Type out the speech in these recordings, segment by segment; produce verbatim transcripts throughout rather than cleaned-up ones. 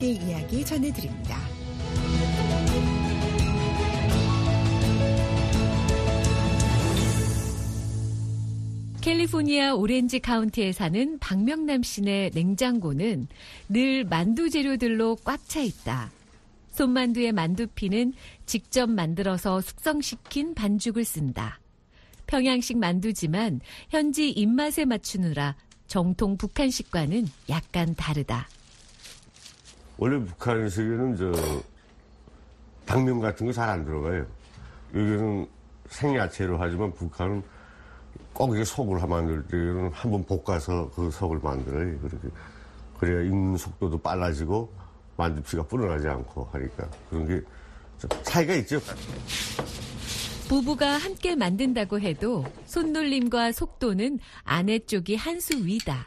이야기 전해드립니다. 캘리포니아 오렌지 카운티에 사는 박명남 씨네 냉장고는 늘 만두 재료들로 꽉 차 있다. 손만두의 만두피는 직접 만들어서 숙성시킨 반죽을 쓴다. 평양식 만두지만 현지 입맛에 맞추느라 정통 북한식과는 약간 다르다. 원래 북한식에는 저 당면 같은 거 잘 안 들어가요. 여기는 생야채로 하지만 북한은 꼭 이게 속을 만들 때는 한번 볶아서 그 속을 만들어요. 그렇게 그래야 익는 속도도 빨라지고 만두피가 불어나지 않고 하니까 그런 게 좀 차이가 있죠. 부부가 함께 만든다고 해도 손놀림과 속도는 아내 쪽이 한 수 위다.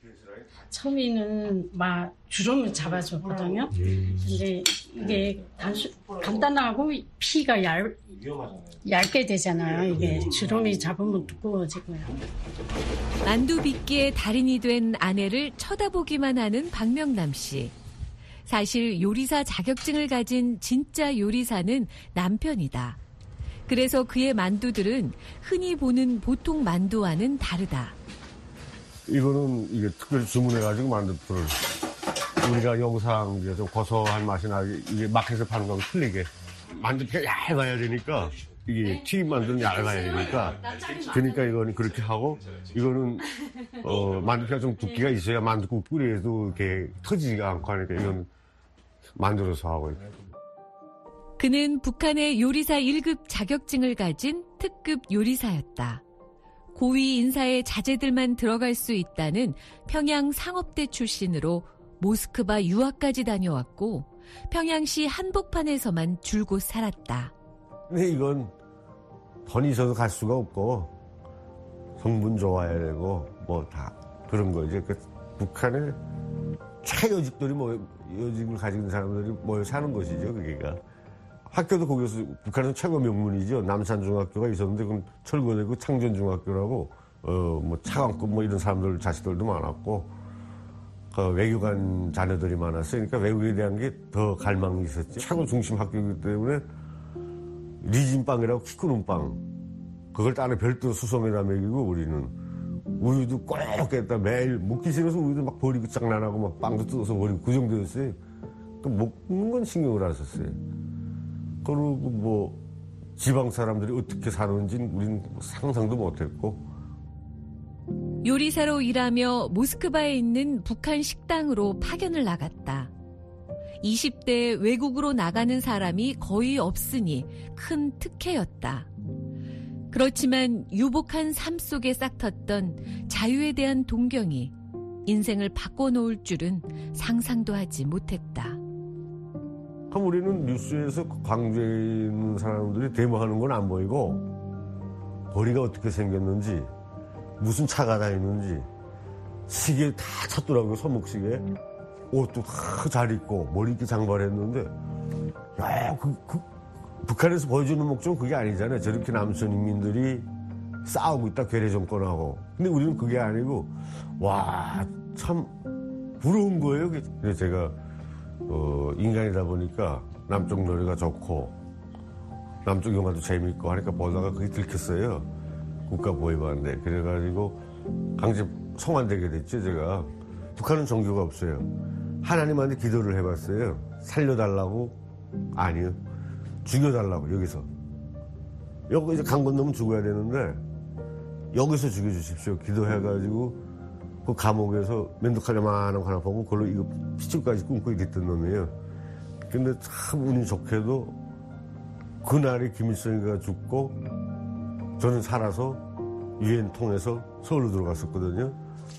처음에는 막 주름을 잡아줬거든요. 근데 이게 단수, 간단하고 피가 얇, 얇게 되잖아요. 이게 주름이 잡으면 두꺼워지고요. 만두 빚기의 달인이 된 아내를 쳐다보기만 하는 박명남 씨. 사실 요리사 자격증을 가진 진짜 요리사는 남편이다. 그래서 그의 만두들은 흔히 보는 보통 만두와는 다르다. 이거는 이게 특별히 주문해가지고 만든 풀을 우리가 영상 이제 좀 고소한 맛이 나게 이게 마켓에서 파는 거랑 틀리게 만두피가 얇아야 되니까 이게 튀김 만두는 얇아야 되니까 그러니까 이거는 그렇게 하고 이거는 어 만두피가 좀 두께가 있어야 만두국 끓여도 이렇게 터지지가 않고 하니까 이건 만들어서 하고 있어요. 그는 북한의 요리사 일 급 자격증을 가진 특급 요리사였다. 고위 인사의 자제들만 들어갈 수 있다는 평양 상업대 출신으로 모스크바 유학까지 다녀왔고 평양시 한복판에서만 줄곧 살았다. 근데 이건 돈이 있어도 갈 수가 없고 성분 좋아야 되고 뭐 다 그런 거지. 그 북한의 최여직들이 뭐 여직을 가진 사람들이 모여 사는 것이죠. 그게가. 학교도 거기서 북한은 최고 명문이죠. 남산중학교가 있었는데 그건 철거되고 창전중학교라고 어 뭐 차관급 뭐 이런 사람들 자식들도 많았고 그 외교관 자녀들이 많았어요. 그러니까 외국에 대한 게 더 갈망이 있었죠. 최고 중심 학교이기 때문에 리진빵이라고 키 크는 빵 그걸 따로 별도로 수성에다 먹이고 우리는 우유도 꼭 깼다 매일 먹기 싫어서 우유도 막 버리고 장난하고 막 빵도 뜯어서 버리고 그 정도였어요. 또 먹는 건 신경을 안 썼어요. 그리고 뭐 지방 사람들이 어떻게 사는지는 우리는 상상도 못했고. 요리사로 일하며 모스크바에 있는 북한 식당으로 파견을 나갔다. 이십 대 외국으로 나가는 사람이 거의 없으니 큰 특혜였다. 그렇지만 유복한 삶 속에 싹텄던 자유에 대한 동경이 인생을 바꿔놓을 줄은 상상도 하지 못했다. 우리는 뉴스에서 광주에 있는 사람들이 데모하는 건 안 보이고 거리가 어떻게 생겼는지 무슨 차가 다니는지 시계 다 찼더라고요. 손목시계 옷도 다 잘 입고 머리 이렇게 장발했는데 야, 그, 그, 북한에서 보여주는 목적은 그게 아니잖아요. 저렇게 남선 인민들이 싸우고 있다 괴뢰 정권하고. 근데 우리는 그게 아니고 와 참 부러운 거예요. 그래서 제가 어, 인간이다 보니까 남쪽 노래가 좋고 남쪽 영화도 재밌고 하니까 보다가 그게 들켰어요. 국가보위반대. 그래가지고 강제 송환되게 됐죠. 제가. 북한은 종교가 없어요. 하나님한테 기도를 해봤어요. 살려달라고? 아니요. 죽여달라고 여기서. 여기 이제 강 건너면 죽어야 되는데 여기서 죽여주십시오. 기도해가지고 그 감옥에서 면도칼레만한 거 하나 보고 그걸로 이거 피줄까지 끊고 이랬던 놈이에요. 근데 참 운이 좋게도 그날에 김일성이가 죽고 저는 살아서 유엔 통해서 서울로 들어갔었거든요.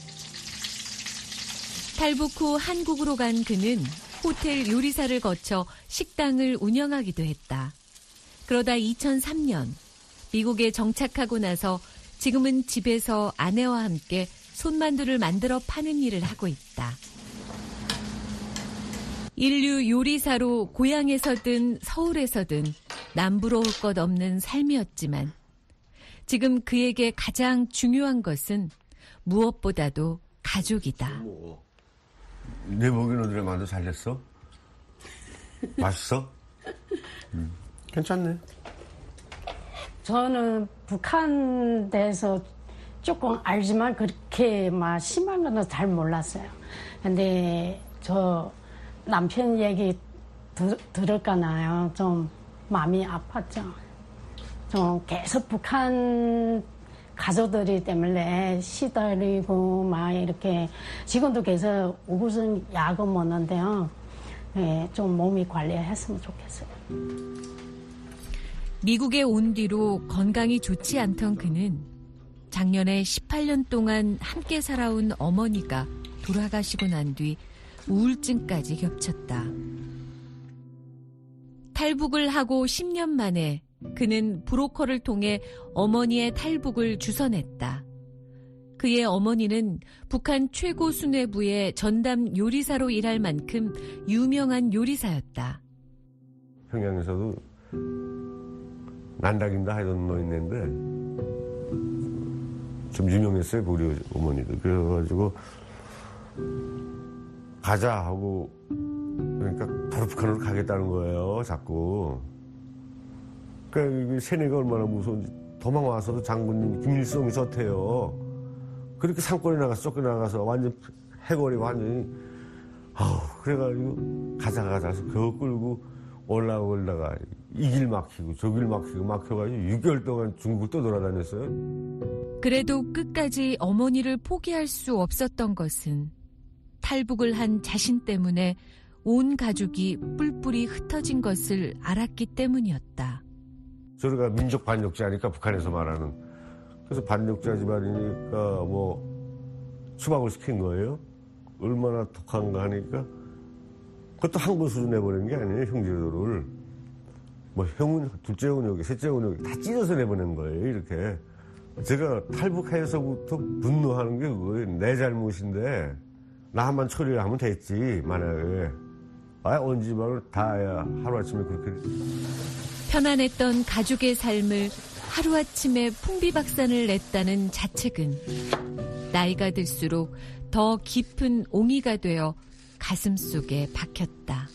탈북 후 한국으로 간 그는 호텔 요리사를 거쳐 식당을 운영하기도 했다. 그러다 이천삼 년 미국에 정착하고 나서 지금은 집에서 아내와 함께 손만두를 만들어 파는 일을 하고 있다. 인류 요리사로 고향에서든 서울에서든 남부러울 것 없는 삶이었지만 지금 그에게 가장 중요한 것은 무엇보다도 가족이다. 내 보기엔 너네 만두 잘 됐어? 맛있어? 음. 괜찮네. 저는 북한 대해서 조금 알지만 그렇게 막 심한 거는 잘 몰랐어요. 근데 저 남편 얘기 들, 들을까나요? 좀 마음이 아팠죠. 좀 계속 북한 가족들이 때문에 시달리고 막 이렇게 지금도 계속 우구성 약을 먹는데요. 네, 좀 몸이 관리했으면 좋겠어요. 미국에 온 뒤로 건강이 좋지 않던 그는 작년에 십팔 년 동안 함께 살아온 어머니가 돌아가시고 난 뒤 우울증까지 겹쳤다. 탈북을 하고 십 년 만에 그는 브로커를 통해 어머니의 탈북을 주선했다. 그의 어머니는 북한 최고 수뇌부의 전담 요리사로 일할 만큼 유명한 요리사였다. 평양에서도 난다긴다 하던 너 있는데 좀 유명했어요, 우리 어머니도. 그래가지고 가자 하고 그러니까 바로 북한으로 가겠다는 거예요, 자꾸. 그러니까 세뇌가 얼마나 무서운지 도망와서도 장군님 김일성이 좋대요. 그렇게 산골에 나가서 쫓겨나가서 완전 해골이 완전히 아우 그래가지고 가자 가자 해서 겨우 끌고 올라오다가 이 길 막히고 저 길 막히고 막혀가지고 육 개월 동안 중국을 또 돌아다녔어요. 그래도 끝까지 어머니를 포기할 수 없었던 것은 탈북을 한 자신 때문에 온 가족이 뿔뿔이 흩어진 것을 알았기 때문이었다. 저희가 민족 반역자니까 북한에서 말하는. 그래서 반역자 집안이니까 뭐 수박을 시킨 거예요. 얼마나 독한가 하니까 그것도 한 번 수준 내보낸 게 아니에요. 형제들을. 뭐 형은 둘째 은혁이 셋째 은혁이 다 찢어서 내보낸 거예요. 이렇게. 제가 탈북해서부터 분노하는 게 그거예요. 내 잘못인데 나만 처리를 하면 됐지 만약에. 아 온 집안을 다야 하루아침에 그렇게. 편안했던 가족의 삶을 하루아침에 풍비박산을 냈다는 자책은 나이가 들수록 더 깊은 옹이가 되어 가슴속에 박혔다.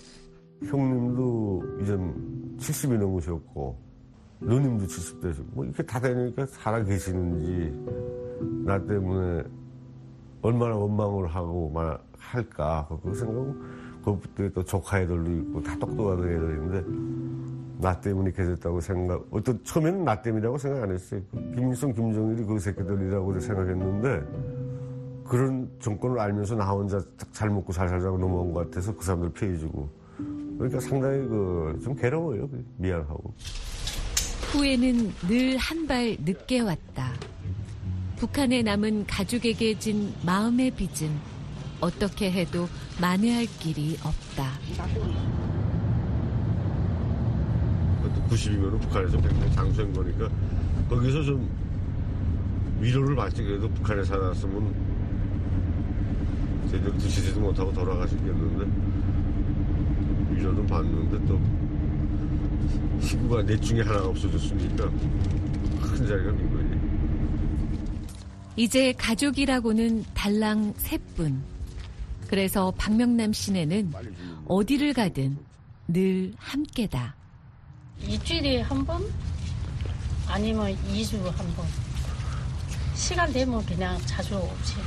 형님도 이젠 칠십이 넘으셨고 누님도 칠십 대시고 뭐 이렇게 다 되니까 살아계시는지 나 때문에 얼마나 원망을 하고 막 할까 그 생각하고 그것도 또 조카 애들도 있고 다 똑똑한 애들인데 나 때문에 이렇게 됐다고 생각 어떤 처음에는 나 때문이라고 생각 안 했어요. 김일성 김정일이 그 새끼들이라고 생각했는데 그런 정권을 알면서 나 혼자 잘 먹고 잘 살자고 넘어온 것 같아서 그 사람들 피해주고 그러니까 상당히 그 좀 괴로워요. 미안하고. 후회는 늘 한 발 늦게 왔다. 북한에 남은 가족에게 진 마음의 빚은 어떻게 해도 만회할 길이 없다. 구십이면 북한에서 백년 장수한 거니까 거기서 좀 위로를 받지. 그래도 북한에 살았으면 제대로 드시지도 못하고 돌아가시겠는데 위로 좀 받는데 또 식구가 넷 중에 하나가 없어졌으니까 큰 자리가 민 거지. 이제 가족이라고는 달랑 셋뿐. 그래서 박명남 씨네는 어디를 가든 늘 함께다. 일주일에 한 번? 아니면 이 주 한 번. 시간 되면 그냥 자주 오시고.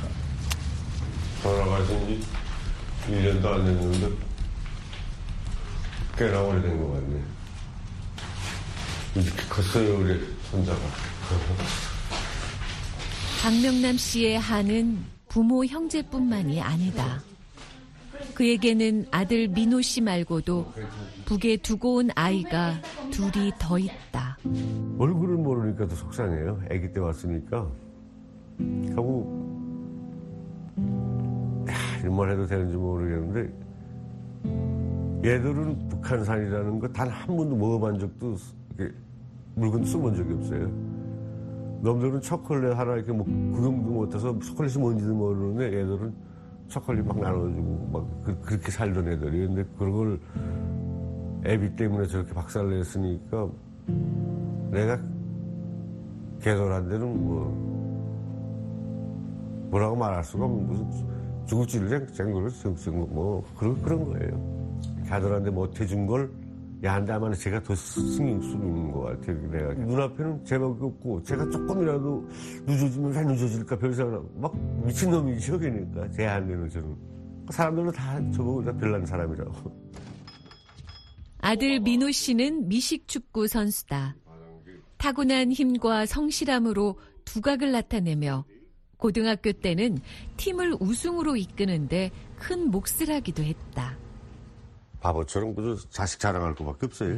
돌아가신 지 일 년도 안 됐는데 꽤나 오래된 것 같네. 이렇게 컸어요, 우리 손자가. 박명남 씨의 한은 부모 형제뿐만이 아니다. 그에게는 아들 민호 씨 말고도 북에 두고 온 아이가 둘이 더 있다. 얼굴을 모르니까 더 속상해요. 아기 때 왔으니까. 하고 이런 말 해도 되는지 모르겠는데 얘들은 북한산이라는 거 단 한 번도 먹어본 적도 이렇게 물건도 써본 적이 없어요. 놈들은 초콜릿 하나 이렇게 뭐 구경도 못해서 초콜릿이 뭔지도 모르는데 얘들은 초콜릿 막 나눠주고 막 그, 그렇게 살던 애들이. 근데 그런 걸 애비 때문에 저렇게 박살냈으니까 내가 개돌한 데는 뭐 뭐라고 말할 수가 없는 무슨 중국집을 쟁거를 뭐 그런 그런 거예요. 아들한테 못해준 걸 얘한테 아마 제가 더 신경 쓰고 있는 것 같아요. 내가 눈앞에는 제밖에 없고 제가 조금이라도 늦어지면 다 늦어질까 별 생각 막 미친놈이죠. 그러니까 제한테는 저는 사람들은 다 저보고 다 별난 사람이라고. 아들 민호 씨는 미식축구 선수다. 타고난 힘과 성실함으로 두각을 나타내며 고등학교 때는 팀을 우승으로 이끄는데 큰 몫을 하기도 했다. 바보처럼 그저 자식 자랑할 것밖에 없어요.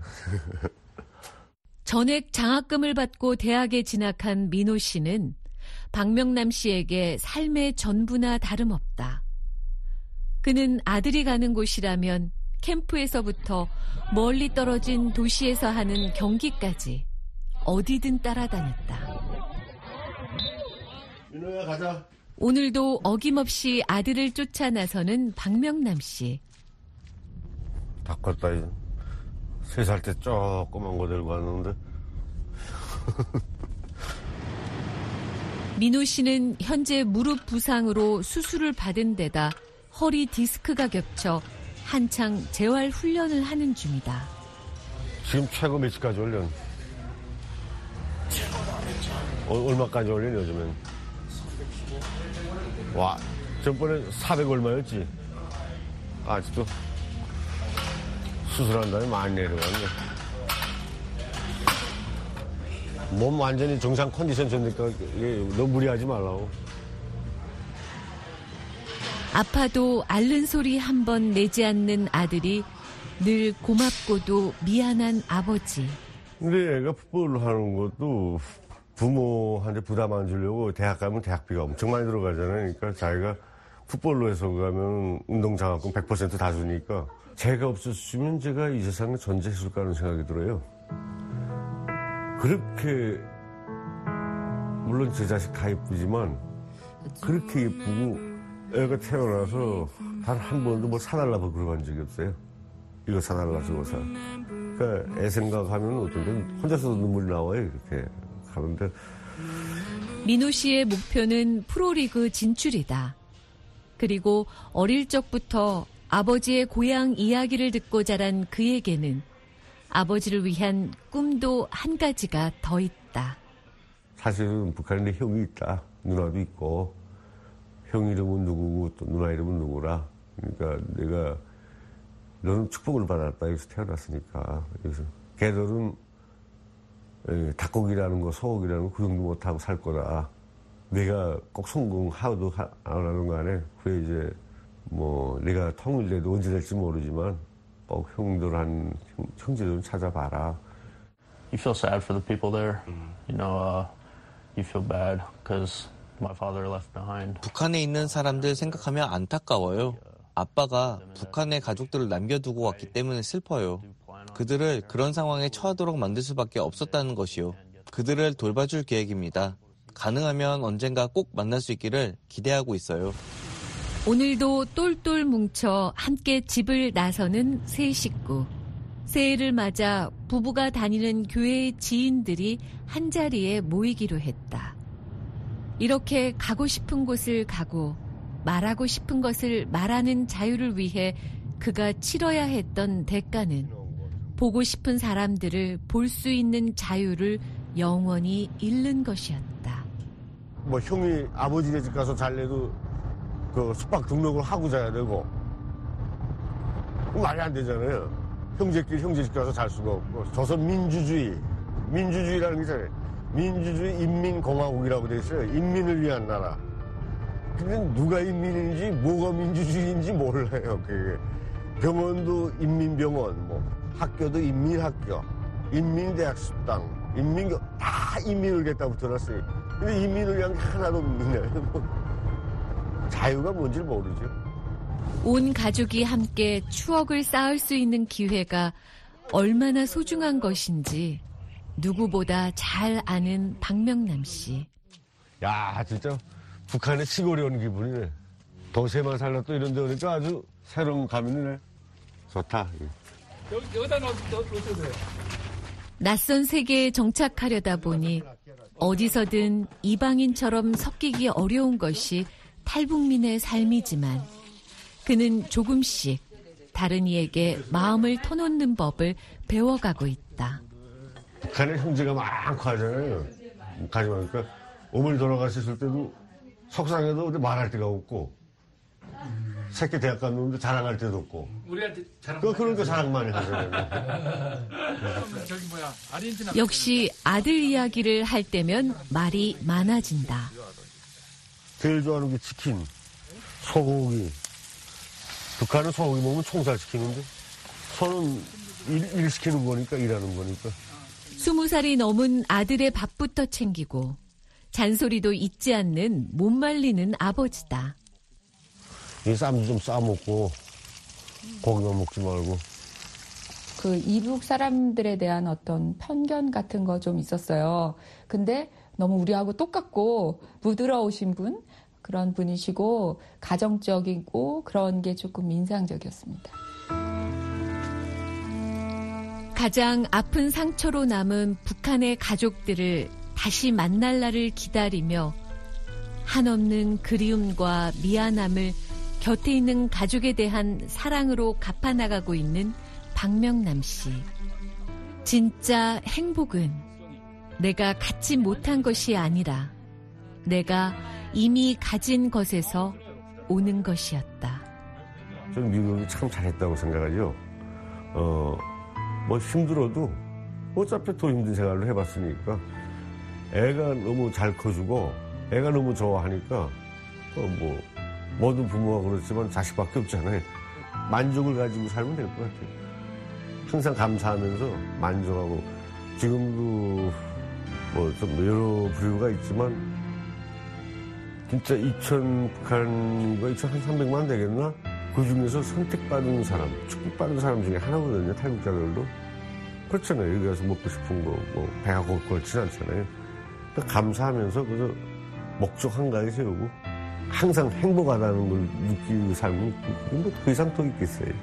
전액 장학금을 받고 대학에 진학한 민호 씨는 박명남 씨에게 삶의 전부나 다름없다. 그는 아들이 가는 곳이라면 캠프에서부터 멀리 떨어진 도시에서 하는 경기까지 어디든 따라다녔다. 민호야 가자. 오늘도 어김없이 아들을 쫓아 나서는 박명남 씨. 다 컸다. 세 살 때 조그만 거 들고 왔는데. 민호 씨는 현재 무릎 부상으로 수술을 받은 데다 허리 디스크가 겹쳐 한창 재활 훈련을 하는 중이다. 지금 최고 몇까지 올려? 어, 얼마까지 올려 요즘엔? 와, 전번에 사백 얼마였지? 아직도 수술한 다음에 많이 내려가네. 몸 완전히 정상 컨디션 좋으니까 너무 무리하지 말라고. 아파도 앓는 소리 한 번 내지 않는 아들이 늘 고맙고도 미안한 아버지. 근데 애가 풋볼을 하는 것도 부모한테 부담 안 주려고 대학 가면 대학비가 엄청 많이 들어가잖아요. 그러니까 자기가 풋볼로 해서 가면 운동장학금 백 퍼센트 다 주니까 제가 없었으면 제가 이 세상에 존재했을까 하는 생각이 들어요. 그렇게 물론 제 자식 다 예쁘지만 그렇게 예쁘고 애가 태어나서 단 한 번도 뭐 사달라고 그러고 적이 없어요. 이거 사달라 저거 사. 그러니까 애 생각하면 어떤 때는 혼자서도 눈물이 나와요. 이렇게 가는데. 민호 씨의 목표는 프로리그 진출이다. 그리고 어릴 적부터 아버지의 고향 이야기를 듣고 자란 그에게는 아버지를 위한 꿈도 한 가지가 더 있다. 사실은 북한에 형이 있다. 누나도 있고. 형 이름은 누구고 또 누나 이름은 누구라. 그러니까 내가 너는 축복을 받았다. 여기서 태어났으니까. 그래서 걔들은 닭고기라는 거, 소고기라는 거 그 정도 못하고 살 거다. 내가 꼭 성공하도 안 하는 거 안에 그래 이제 뭐 내가 통일돼도 언제 될지 모르지만 꼭 형들 한 형, 형제들은 찾아봐라. You feel sad for the people there. You know, uh, you feel bad because my father left behind. 북한에 있는 사람들 생각하면 안타까워요. 아빠가 북한의 가족들을 남겨두고 왔기 때문에 슬퍼요. 그들을 그런 상황에 처하도록 만들 수밖에 없었다는 것이요. 그들을 돌봐줄 계획입니다. 가능하면 언젠가 꼭 만날 수 있기를 기대하고 있어요. 오늘도 똘똘 뭉쳐 함께 집을 나서는 세 식구. 새해를 맞아 부부가 다니는 교회의 지인들이 한자리에 모이기로 했다. 이렇게 가고 싶은 곳을 가고 말하고 싶은 것을 말하는 자유를 위해 그가 치러야 했던 대가는 보고 싶은 사람들을 볼 수 있는 자유를 영원히 잃는 것이었다. 뭐 형이 아버지네 집 가서 잘래도 그 숙박 등록을 하고 자야 되고 말이 안 되잖아요. 형제끼리 형제 집 가서 잘 수가 없고. 조선 민주주의, 민주주의라는 게 있잖아요. 민주주의 인민공화국이라고 돼 있어요. 인민을 위한 나라. 근데 누가 인민인지 뭐가 민주주의인지 몰라요. 그게. 병원도 인민병원, 뭐 학교도 인민학교, 인민대학 식당, 인민교 다 인민을 겠다 붙여놨어요. 근데 인민을 위한 게 하나도 없는데 자유가 뭔지 모르죠. 온 가족이 함께 추억을 쌓을 수 있는 기회가 얼마나 소중한 것인지 누구보다 잘 아는 박명남 씨. 야, 진짜 북한에 시골이 온 기분이네. 도시에만 살다 또 이런 데 오니까 아주 새로운 감이네. 좋다. 여기다 넣어주세요. 낯선 세계에 정착하려다 보니 어디서든 이방인처럼 섞이기 어려운 것이 탈북민의 삶이지만 그는 조금씩 다른 이에게 마음을 터놓는 법을 배워가고 있다. 북한에 형제가 많고 하잖아요. 가지 마니까 어머니 돌아가셨을 때도 속상해도 말할 데가 없고 새끼 대학 갔는데 자랑할 데도 없고. 우리한테 자랑. 그 그러니까 자랑 많이 하잖아요. 저기 뭐야 아르헨티나. 역시 아들 이야기를 할 때면 말이 많아진다. 제일 좋아하는 게 치킨, 소고기. 북한은 소고기 먹으면 총살 시키는데 소는 일, 일 시키는 거니까 일하는 거니까. 스무 살이 넘은 아들의 밥부터 챙기고 잔소리도 잊지 않는 못 말리는 아버지다. 이 쌈도 좀 싸먹고 고기만 먹지 말고. 그 이북 사람들에 대한 어떤 편견 같은 거 좀 있었어요. 근데 너무 우리하고 똑같고 부드러우신 분, 그런 분이시고 가정적이고 그런 게 조금 인상적이었습니다. 가장 아픈 상처로 남은 북한의 가족들을 다시 만날 날을 기다리며 한없는 그리움과 미안함을 곁에 있는 가족에 대한 사랑으로 갚아나가고 있는 박명남 씨. 진짜 행복은 내가 갖지 못한 것이 아니라 내가 이미 가진 것에서 오는 것이었다. 저는 미국이 참 잘했다고 생각하죠. 어, 뭐 힘들어도 어차피 더 힘든 생활을 해봤으니까 애가 너무 잘 커주고 애가 너무 좋아하니까 어, 뭐 모든 부모가 그렇지만 자식밖에 없잖아요. 만족을 가지고 살면 될 것 같아요. 항상 감사하면서 만족하고 지금도 뭐 좀 여러 부류가 있지만 진짜 이천 북한과 이천삼백만 되겠나? 그 중에서 선택받은 사람, 축복받은 사람 중에 하나거든요. 탈북자들도. 그렇잖아요. 여기 가서 먹고 싶은 거, 뭐 배가 고플 걸진 않잖아요. 그러니까 감사하면서 그저 목적 한가에 세우고 항상 행복하다는 걸 느끼고 살면 뭐 그 이상 더 있겠어요.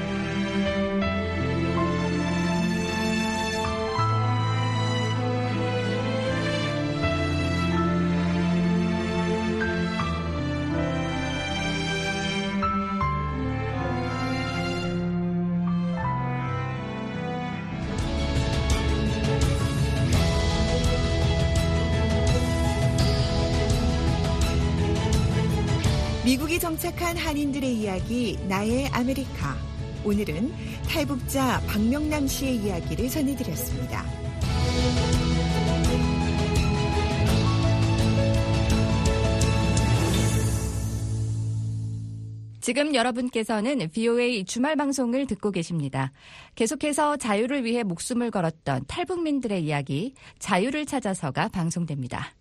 미국이 정착한 한인들의 이야기 나의 아메리카. 오늘은 탈북자 박명남 씨의 이야기를 전해드렸습니다. 지금 여러분께서는 브이오에이 주말 방송을 듣고 계십니다. 계속해서 자유를 위해 목숨을 걸었던 탈북민들의 이야기, 자유를 찾아서가 방송됩니다.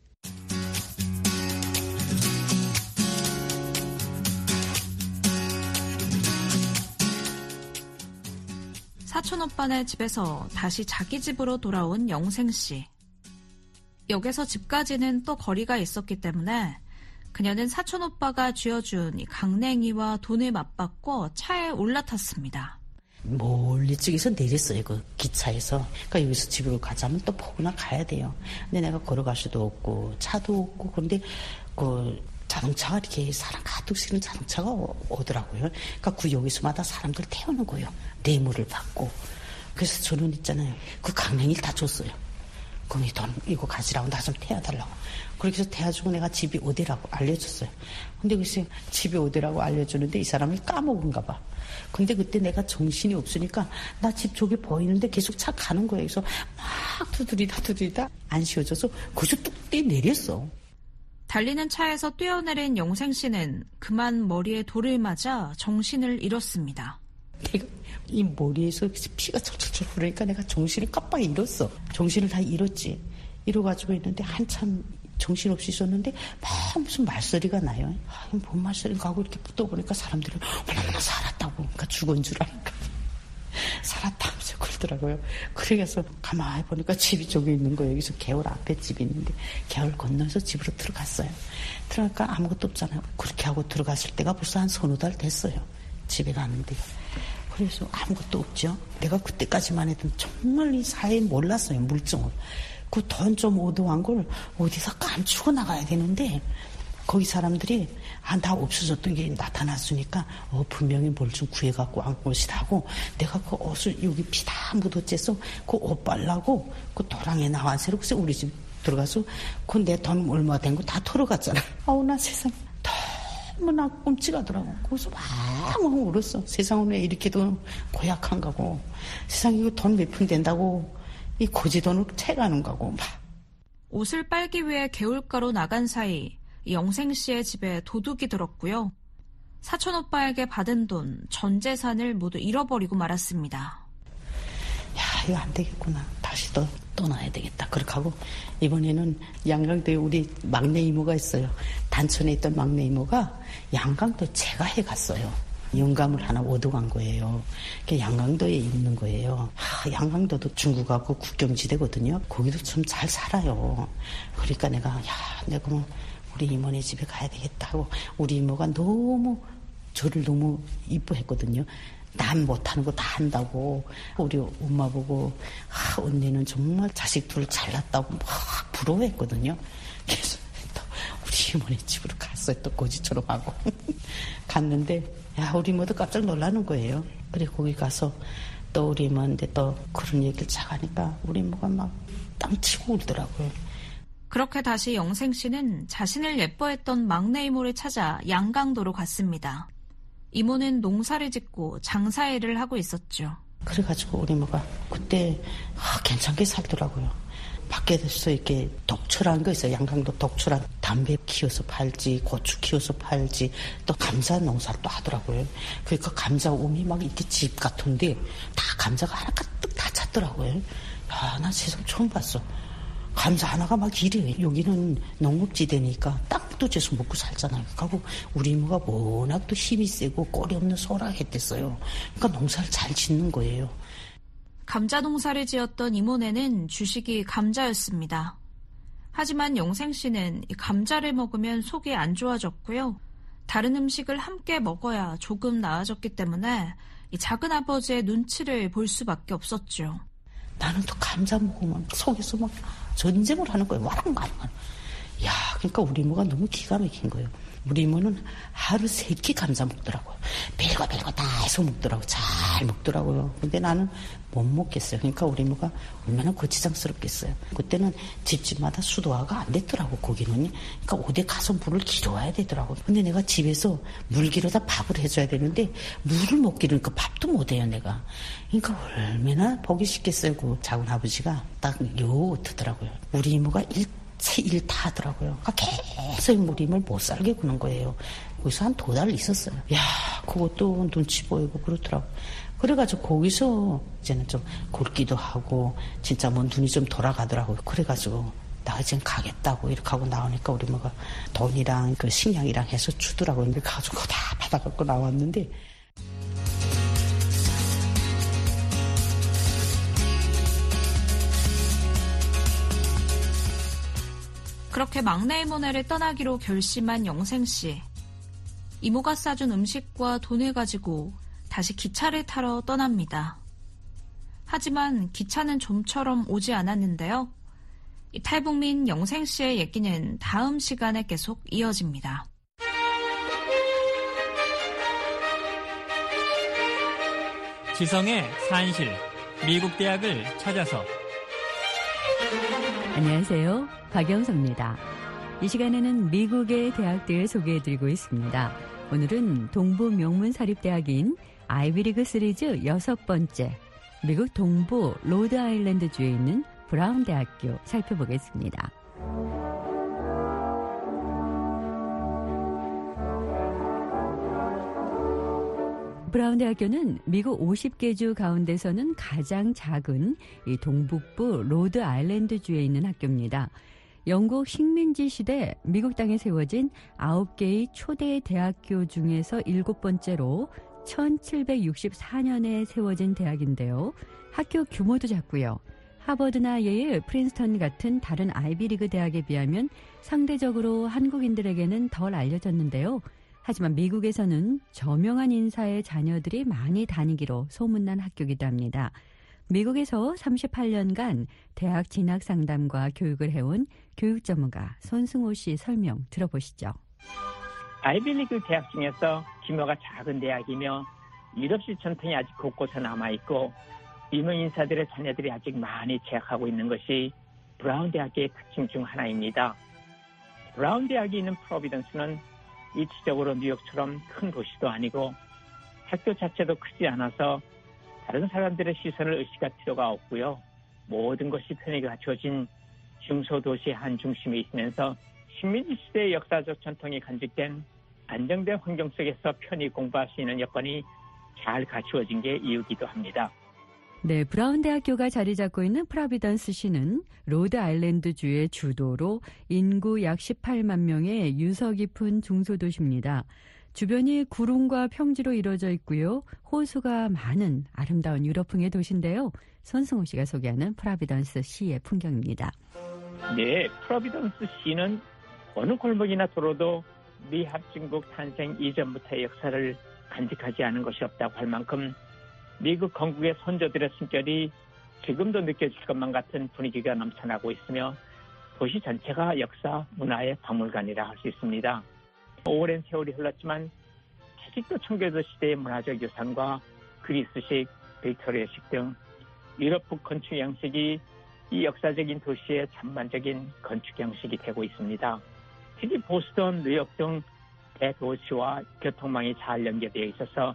사촌오빠네 집에서 다시 자기 집으로 돌아온 영생씨. 역에서 집까지는 또 거리가 있었기 때문에 그녀는 사촌오빠가 쥐어준 강냉이와 돈을 맞받고 차에 올라탔습니다. 멀리 쪽에서 내렸어요. 그 기차에서. 그러니까 여기서 집으로 가자면 또 포구나 가야 돼요. 근데 내가 걸어갈 수도 없고 차도 없고 그런데 그 자동차가 이렇게 사람 가득 실은 자동차가 오더라고요. 그러니까 그 여기서마다 사람들 태우는 거예요. 뇌물을 받고. 그래서 저는 있잖아요. 그 강냉이를 다 줬어요. 그럼 이 돈 이거 가지라고 나 좀 태워달라고. 그렇게 해서 태워주고 내가 집이 어디라고 알려줬어요. 근데 글쎄 집이 어디라고 알려주는데 이 사람이 까먹은가 봐. 근데 그때 내가 정신이 없으니까 나 집 저기 보이는데 계속 차 가는 거예요. 그래서 막 두드리다 두드리다 안 씌워져서 거기서 뚝 뛰어 내렸어. 달리는 차에서 뛰어내린 영생 씨는 그만 머리에 돌을 맞아 정신을 잃었습니다. 내가 이 머리에서 피가 철철철 흐르니까 내가 정신을 깜빡 잃었어. 정신을 다 잃었지. 이러가지고 있는데 한참 정신없이 있었는데 막 무슨 말소리가 나요. 아, 뭔 말소리인가 하고 이렇게 붙어보니까 사람들이 어머나 살았다고. 그러니까 죽은 줄 아니까. 살았다면서 그러더라고요. 그래서 가만히 보니까 집이 저기 있는 거예요. 여기서 개월 앞에 집이 있는데 개월 건너서 집으로 들어갔어요. 들어가니까 아무것도 없잖아요. 그렇게 하고 들어갔을 때가 벌써 한 서너 달 됐어요. 집에 갔는데. 그래서 아무것도 없죠. 내가 그때까지만 해도 정말 이 사회에 몰랐어요. 물정을. 그 돈 좀 오도한 걸 어디서 감추고 나가야 되는데 거기 사람들이 아, 나 없어졌던 게 나타났으니까 어, 분명히 뭘 좀 구해갖고 안 것이라고 내가 그 옷을 여기 피 다 묻었째서 그 옷 빨라고 그 도랑에 나와서 그래서 우리 집 들어가서 그 내 돈 얼마 된 거 다 털어갔잖아. 아우 나 세상 너무나 끔찍하더라고. 거기서 막, 막 울었어. 세상은 왜 이렇게도 고약한가고 세상에 이거 돈 몇 푼 된다고 이 고지 돈을 채가는 거고 막. 옷을 빨기 위해 개울가로 나간 사이 영생 씨의 집에 도둑이 들었고요. 사촌 오빠에게 받은 돈, 전 재산을 모두 잃어버리고 말았습니다. 야, 이거 안 되겠구나. 다시 또 떠나야 되겠다. 그렇게 하고 이번에는 양강도에 우리 막내 이모가 있어요. 단천에 있던 막내 이모가 양강도 제가 해갔어요. 영감을 하나 얻어간 거예요. 양강도에 있는 거예요. 하, 양강도도 중국하고 국경지대거든요. 거기도 좀 잘 살아요. 그러니까 내가 야, 내가 뭐 우리 이모네 집에 가야 되겠다 하고 우리 이모가 너무 저를 너무 이뻐했거든요. 난 못하는 거 다 한다고. 우리 엄마 보고 아, 언니는 정말 자식 둘 잘났다고 막 부러워했거든요. 그래서 또 우리 이모네 집으로 갔어요. 또 고지처럼 하고 갔는데 야, 우리 이모도 깜짝 놀라는 거예요. 그래 거기 가서 또 우리 이모한테 또 그런 얘기를 쫙 하니까 우리 이모가 막 땅 치고 울더라고요. 그렇게 다시 영생 씨는 자신을 예뻐했던 막내 이모를 찾아 양강도로 갔습니다. 이모는 농사를 짓고 장사일을 하고 있었죠. 그래가지고 우리 이모가 그때 아, 괜찮게 살더라고요. 밖에서 이렇게 독초라는 거 있어요. 양강도 독초란 담배 키워서 팔지, 고추 키워서 팔지, 또 감자 농사를 또 하더라고요. 그러니까 감자 오미 막 이렇게 집 같은데 다 감자가 하나 가득 다 찼더라고요. 야, 나 세상 처음 봤어. 감자 하나가 막 이래요. 여기는 농업지대니까 땅도 재서 먹고 살잖아요. 그리고 우리 이모가 워낙 또 힘이 세고 꼴이 없는 소라 했댔어요. 그러니까 농사를 잘 짓는 거예요. 감자 농사를 지었던 이모네는 주식이 감자였습니다. 하지만 영생 씨는 감자를 먹으면 속이 안 좋아졌고요. 다른 음식을 함께 먹어야 조금 나아졌기 때문에 이 작은 아버지의 눈치를 볼 수밖에 없었죠. 나는 또 감자 먹으면 속에서 막 전쟁을 하는 거예요. 와랑와랑. 야, 그러니까 우리 이모가 너무 기가 막힌 거예요. 우리 이모는 하루 세 끼 감자 먹더라고요. 별거 별거 다 해서 먹더라고요. 잘 먹더라고요. 근데 나는 못 먹겠어요. 그러니까 우리 이모가 얼마나 거치장스럽겠어요. 그때는 집집마다 수도화가 안 됐더라고, 거기는. 그러니까 어디 가서 물을 길어와야 되더라고. 근데 내가 집에서 물 길어다 밥을 해줘야 되는데 물을 못 기르니까 밥도 못 해요, 내가. 그러니까 얼마나 보기 싫겠어요. 그 작은 아버지가 딱 요 어트더라고요. 우리 이모가 일 새 일 다 하더라고요. 그러니까 계속 우리 이모를 못 살게 구는 거예요. 거기서 한 두 달 있었어요. 야, 그것도 눈치 보이고 그렇더라고. 그래가지고 거기서 이제는 좀 굵기도 하고 진짜 뭐 눈이 좀 돌아가더라고요. 그래가지고 나 이젠 가겠다고 이렇게 하고 나오니까 우리 뭐가 돈이랑 그 식량이랑 해서 주더라고요. 근데 가지고 다 받아갖고 나왔는데. 그렇게 막내 이모네를 떠나기로 결심한 영생 씨. 이모가 싸준 음식과 돈을 가지고 다시 기차를 타러 떠납니다. 하지만 기차는 좀처럼 오지 않았는데요. 이 탈북민 영생 씨의 얘기는 다음 시간에 계속 이어집니다. 지성의 산실, 미국 대학을 찾아서. 안녕하세요. 박영서입니다. 이 시간에는 미국의 대학들 소개해드리고 있습니다. 오늘은 동부 명문사립대학인 아이비리그 시리즈 여섯 번째, 미국 동부 로드아일랜드주에 있는 브라운 대학교 살펴보겠습니다. 브라운 대학교는 미국 오십 개 주 가운데서는 가장 작은 이 동북부 로드아일랜드주에 있는 학교입니다. 영국 식민지 시대 미국 땅에 세워진 아홉 개의 초대 대학교 중에서 일곱 번째로 천칠백육십사 년에 세워진 대학인데요. 학교 규모도 작고요. 하버드나 예일, 프린스턴 같은 다른 아이비리그 대학에 비하면 상대적으로 한국인들에게는 덜 알려졌는데요. 하지만 미국에서는 저명한 인사의 자녀들이 많이 다니기로 소문난 학교이기도 합니다. 미국에서 삼십팔 년간 대학 진학 상담과 교육을 해온 교육 전문가 손승호 씨 설명 들어보시죠. 아이비리그 대학 중에서 규모가 작은 대학이며 유럽식 전통이 아직 곳곳에 남아있고 유명 인사들의 자녀들이 아직 많이 재학하고 있는 것이 브라운 대학의 특징 중 하나입니다. 브라운 대학이 있는 프로비던스는 위치적으로 뉴욕처럼 큰 도시도 아니고 학교 자체도 크지 않아서 다른 사람들의 시선을 의식할 필요가 없고요. 모든 것이 편하게 갖춰진 중소도시 한 중심에 있으면서 식민지 시대의 역사적 전통이 간직된 안정된 환경 속에서 편히 공부할 수 있는 여건이 잘 갖추어진 게 이유기도 합니다. 네, 브라운 대학교가 자리 잡고 있는 프로비던스시는 로드 아일랜드주의 주도로 인구 약 십팔만 명의 유서 깊은 중소도시입니다. 주변이 구름과 평지로 이루어져 있고요. 호수가 많은 아름다운 유럽풍의 도시인데요. 손승우 씨가 소개하는 프로비던스시의 풍경입니다. 네, 프로비던스시는 어느 골목이나 도로도 미 합중국 탄생 이전부터의 역사를 간직하지 않은 것이 없다고 할 만큼 미국 건국의 선조들의 숨결이 지금도 느껴질 것만 같은 분위기가 넘쳐나고 있으며 도시 전체가 역사, 문화의 박물관이라 할 수 있습니다. 오랜 세월이 흘렀지만 아직도 청교도 시대의 문화적 유산과 그리스식, 빅토리아식 등 유럽풍 건축 양식이 이 역사적인 도시의 전반적인 건축 양식이 되고 있습니다. 특히 보스턴, 뉴욕 등 대도시와 교통망이 잘 연계되어 있어서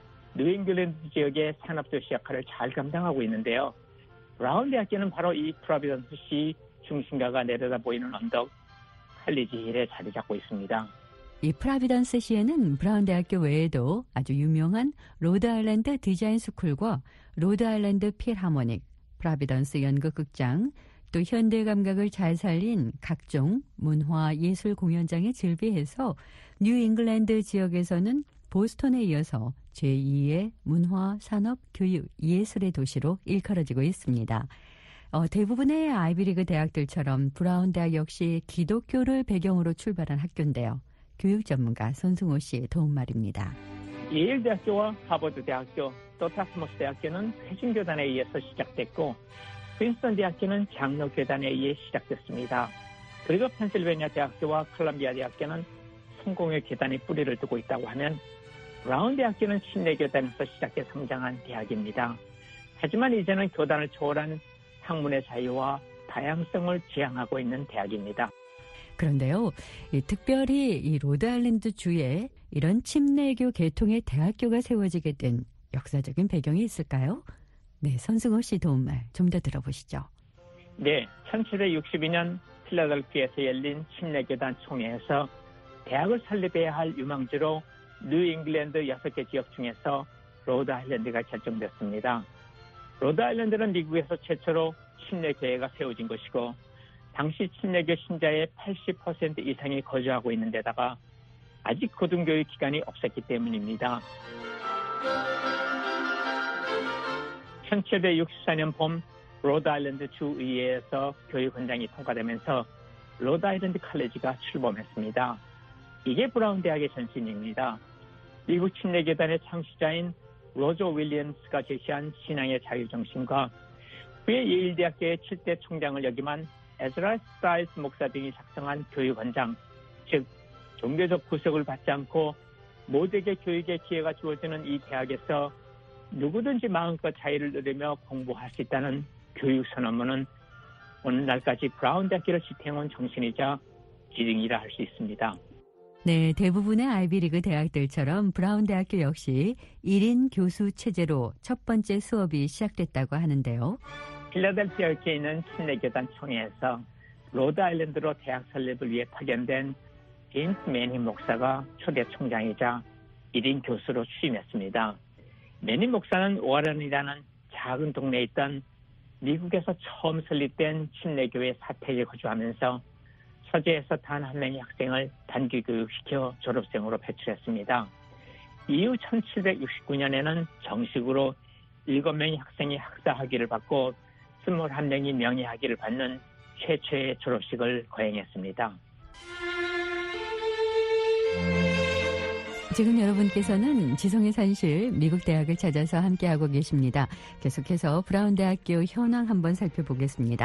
뉴잉글랜드 지역의 산업도시 역할을 잘 감당하고 있는데요. 브라운 대학교는 바로 이 프로비던스시 중심가가 내려다 보이는 언덕 칼리지 힐에 자리 잡고 있습니다. 이 프로비던스시에는 브라운 대학교 외에도 아주 유명한 로드아일랜드 디자인 스쿨과 로드아일랜드 필하모닉, 프로비던스 연극극장, 또 현대 감각을 잘 살린 각종 문화 예술 공연장에 즐비해서 뉴잉글랜드 지역에서는 보스턴에 이어서 제이의 문화, 산업, 교육, 예술의 도시로 일컬어지고 있습니다. 어, 대부분의 아이비리그 대학들처럼 브라운 대학 역시 기독교를 배경으로 출발한 학교인데요. 교육 전문가 손승호 씨의 도움말입니다. 예일 대학교와 하버드 대학교, 또 다스머스 대학교는 회중교단에 의해서 시작됐고 프린스턴 대학교는 장로교단에 의해 시작됐습니다. 그리고 펜실베니아 대학교와 콜롬비아 대학교는 성공의 계단에 뿌리를 두고 있다고 하면 브라운 대학교는 침례교단에서 시작해 성장한 대학입니다. 하지만 이제는 교단을 초월한 학문의 자유와 다양성을 지향하고 있는 대학입니다. 그런데요, 이 특별히 이 로드아일랜드 주에 이런 침례교 계통의 대학교가 세워지게 된 역사적인 배경이 있을까요? 네, 손승호 씨 도움말 좀 더 들어보시죠. 네, 천칠백육십이 년 필라델피아에서 열린 침례교단 총회에서 대학을 설립해야 할 유망주로 뉴잉글랜드 여섯 개 지역 중에서 로드아일랜드가 결정됐습니다. 로드아일랜드는 미국에서 최초로 침례교회가 세워진 것이고 당시 침례교 신자의 팔십 퍼센트 이상이 거주하고 있는 데다가 아직 고등교육 기관이 없었기 때문입니다. 천칠백육십사 년 봄 로드아일랜드 주의회에서 교육헌장이 통과되면서 로드아일랜드 칼리지가 출범했습니다. 이게 브라운 대학의 전신입니다. 미국 침례교단의 창시자인 로저 윌리엄스가 제시한 신앙의 자유정신과 후에 예일대학교의 칠 대 총장을 역임한 에즈라 스타일스 목사 등이 작성한 교육헌장, 즉 종교적 구속을 받지 않고 모두에게 교육의 기회가 주어지는 이 대학에서 누구든지 마음껏 자유를 누리며 공부할 수 있다는 교육선언문은 오늘날까지 브라운 대학교를 지탱해온 정신이자 지증이라 할 수 있습니다. 네, 대부분의 아이비리그 대학들처럼 브라운 대학교 역시 일 인 교수 체제로 첫 번째 수업이 시작됐다고 하는데요. 필라델피아에 있는 침례교단 총회에서 로드아일랜드로 대학 설립을 위해 파견된 제임스 매닌 목사가 초대 총장이자 일 인 교수로 취임했습니다. 매닌 목사는 오하런이라는 작은 동네에 있던 미국에서 처음 설립된 침례교회 사택에 거주하면서 서재에서 단 한 명의 학생을 단기 교육시켜 졸업생으로 배출했습니다. 이후 천칠백육십구 년에는 정식으로 일곱 명의 학생이 학사 학위를 받고 스물한 명이 명예 학위를 받는 최초의 졸업식을 거행했습니다. 지금 여러분께서는 지성의 산실 미국 대학을 찾아서 함께하고 계십니다. 계속해서 브라운 대학교 현황 한번 살펴보겠습니다.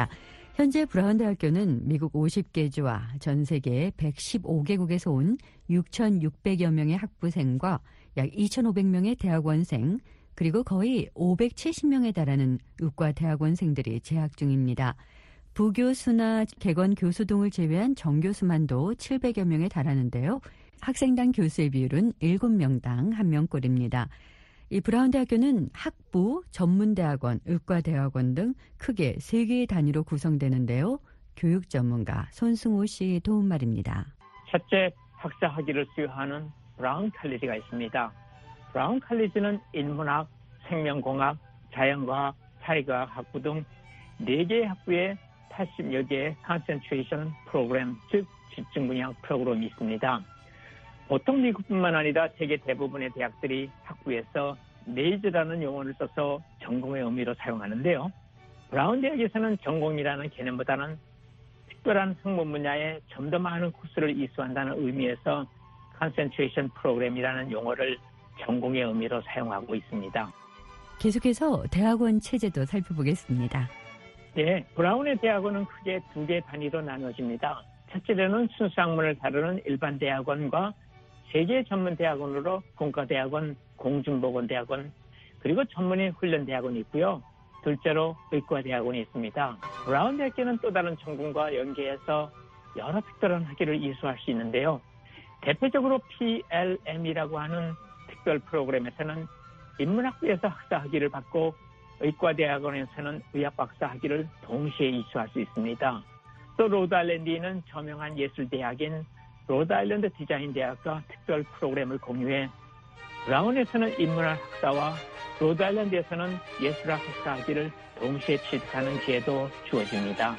현재 브라운 대학교는 미국 오십 개 주와 전 세계 백십오 개국에서 온 육천육백여 명의 학부생과 약 이천오백 명의 대학원생, 그리고 거의 오백칠십 명에 달하는 의과 대학원생들이 재학 중입니다. 부교수나 객원 교수 등을 제외한 정교수만도 칠백여 명에 달하는데요. 학생당 교수의 비율은 일곱 명당 한 명꼴입니다. 이 브라운 대학교는 학부, 전문대학원, 의과대학원 등 크게 세 개의 단위로 구성되는데요. 교육 전문가 손승호 씨 도움말입니다. 첫째, 학사 학위를 수여하는 브라운 칼리지가 있습니다. 브라운 칼리지는 인문학, 생명공학, 자연과학, 사회과학 학부 등 네 개의 학부에 팔십여 개의 컨센트레이션 프로그램, 즉 집중 분야 프로그램이 있습니다. 보통 미국뿐만 아니라 세계 대부분의 대학들이 학부에서 메이저라는 용어를 써서 전공의 의미로 사용하는데요. 브라운 대학에서는 전공이라는 개념보다는 특별한 학문 분야에 좀 더 많은 코스를 이수한다는 의미에서 컨센트레이션 프로그램이라는 용어를 전공의 의미로 사용하고 있습니다. 계속해서 대학원 체제도 살펴보겠습니다. 네, 브라운의 대학원은 크게 두 개 단위로 나눠집니다. 첫째로는 순수 학문을 다루는 일반 대학원과 세계 전문 대학원으로 공과대학원, 공중보건대학원, 그리고 전문의 훈련대학원이 있고요. 둘째로 의과대학원이 있습니다. 브라운 대학교는 또 다른 전공과 연계해서 여러 특별한 학위를 이수할 수 있는데요. 대표적으로 피엘엠이라고 하는 특별 프로그램에서는 인문학부에서 학사 학위를 받고 의과대학원에서는 의학박사 학위를 동시에 이수할 수 있습니다. 또 로드아일랜드에 있는 저명한 예술대학인 로드아일랜드 디자인 대학과 특별 프로그램을 공유해 브라운에서는 인문학 학사와 로드아일랜드에서는 예술학 학사 학위를 동시에 취득하는 기회도 주어집니다.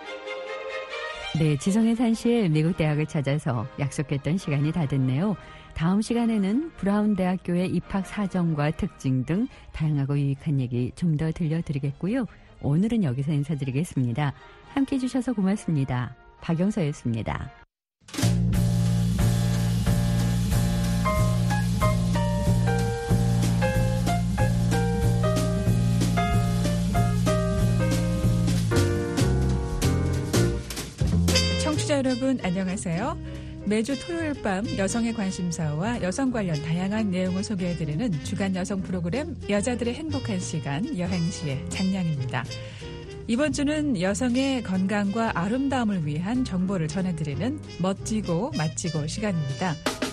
네, 지성의 산시에 미국 대학을 찾아서 약속했던 시간이 다 됐네요. 다음 시간에는 브라운 대학교의 입학 사정과 특징 등 다양하고 유익한 얘기 좀 더 들려드리겠고요. 오늘은 여기서 인사드리겠습니다. 함께해 주셔서 고맙습니다. 박영서였습니다. 청취자 여러분 안녕하세요. 매주 토요일 밤 여성의 관심사와 여성 관련 다양한 내용을 소개해드리는 주간 여성 프로그램 여자들의 행복한 시간 여행시의 장량입니다. 이번 주는 여성의 건강과 아름다움을 위한 정보를 전해드리는 멋지고 맛지고 시간입니다.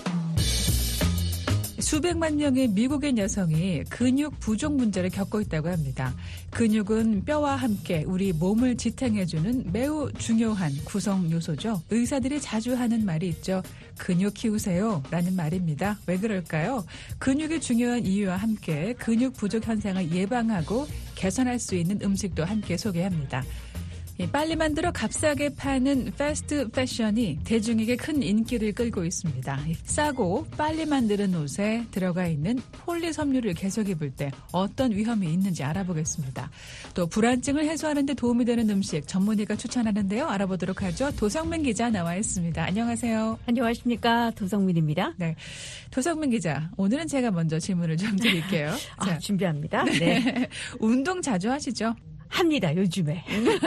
수백만 명의 미국인 여성이 근육 부족 문제를 겪고 있다고 합니다. 근육은 뼈와 함께 우리 몸을 지탱해주는 매우 중요한 구성 요소죠. 의사들이 자주 하는 말이 있죠. 근육 키우세요 라는 말입니다. 왜 그럴까요? 근육이 중요한 이유와 함께 근육 부족 현상을 예방하고 개선할 수 있는 음식도 함께 소개합니다. 빨리 만들어 값싸게 파는 패스트 패션이 대중에게 큰 인기를 끌고 있습니다. 싸고 빨리 만드는 옷에 들어가 있는 폴리 섬유를 계속 입을 때 어떤 위험이 있는지 알아보겠습니다. 또 불안증을 해소하는 데 도움이 되는 음식 전문의가 추천하는데요. 알아보도록 하죠. 도성민 기자 나와 있습니다. 안녕하세요. 안녕하십니까. 도성민입니다. 네, 도성민 기자. 오늘은 제가 먼저 질문을 좀 드릴게요. 아, 자, 준비합니다. 네. 운동 자주 하시죠? 합니다, 요즘에.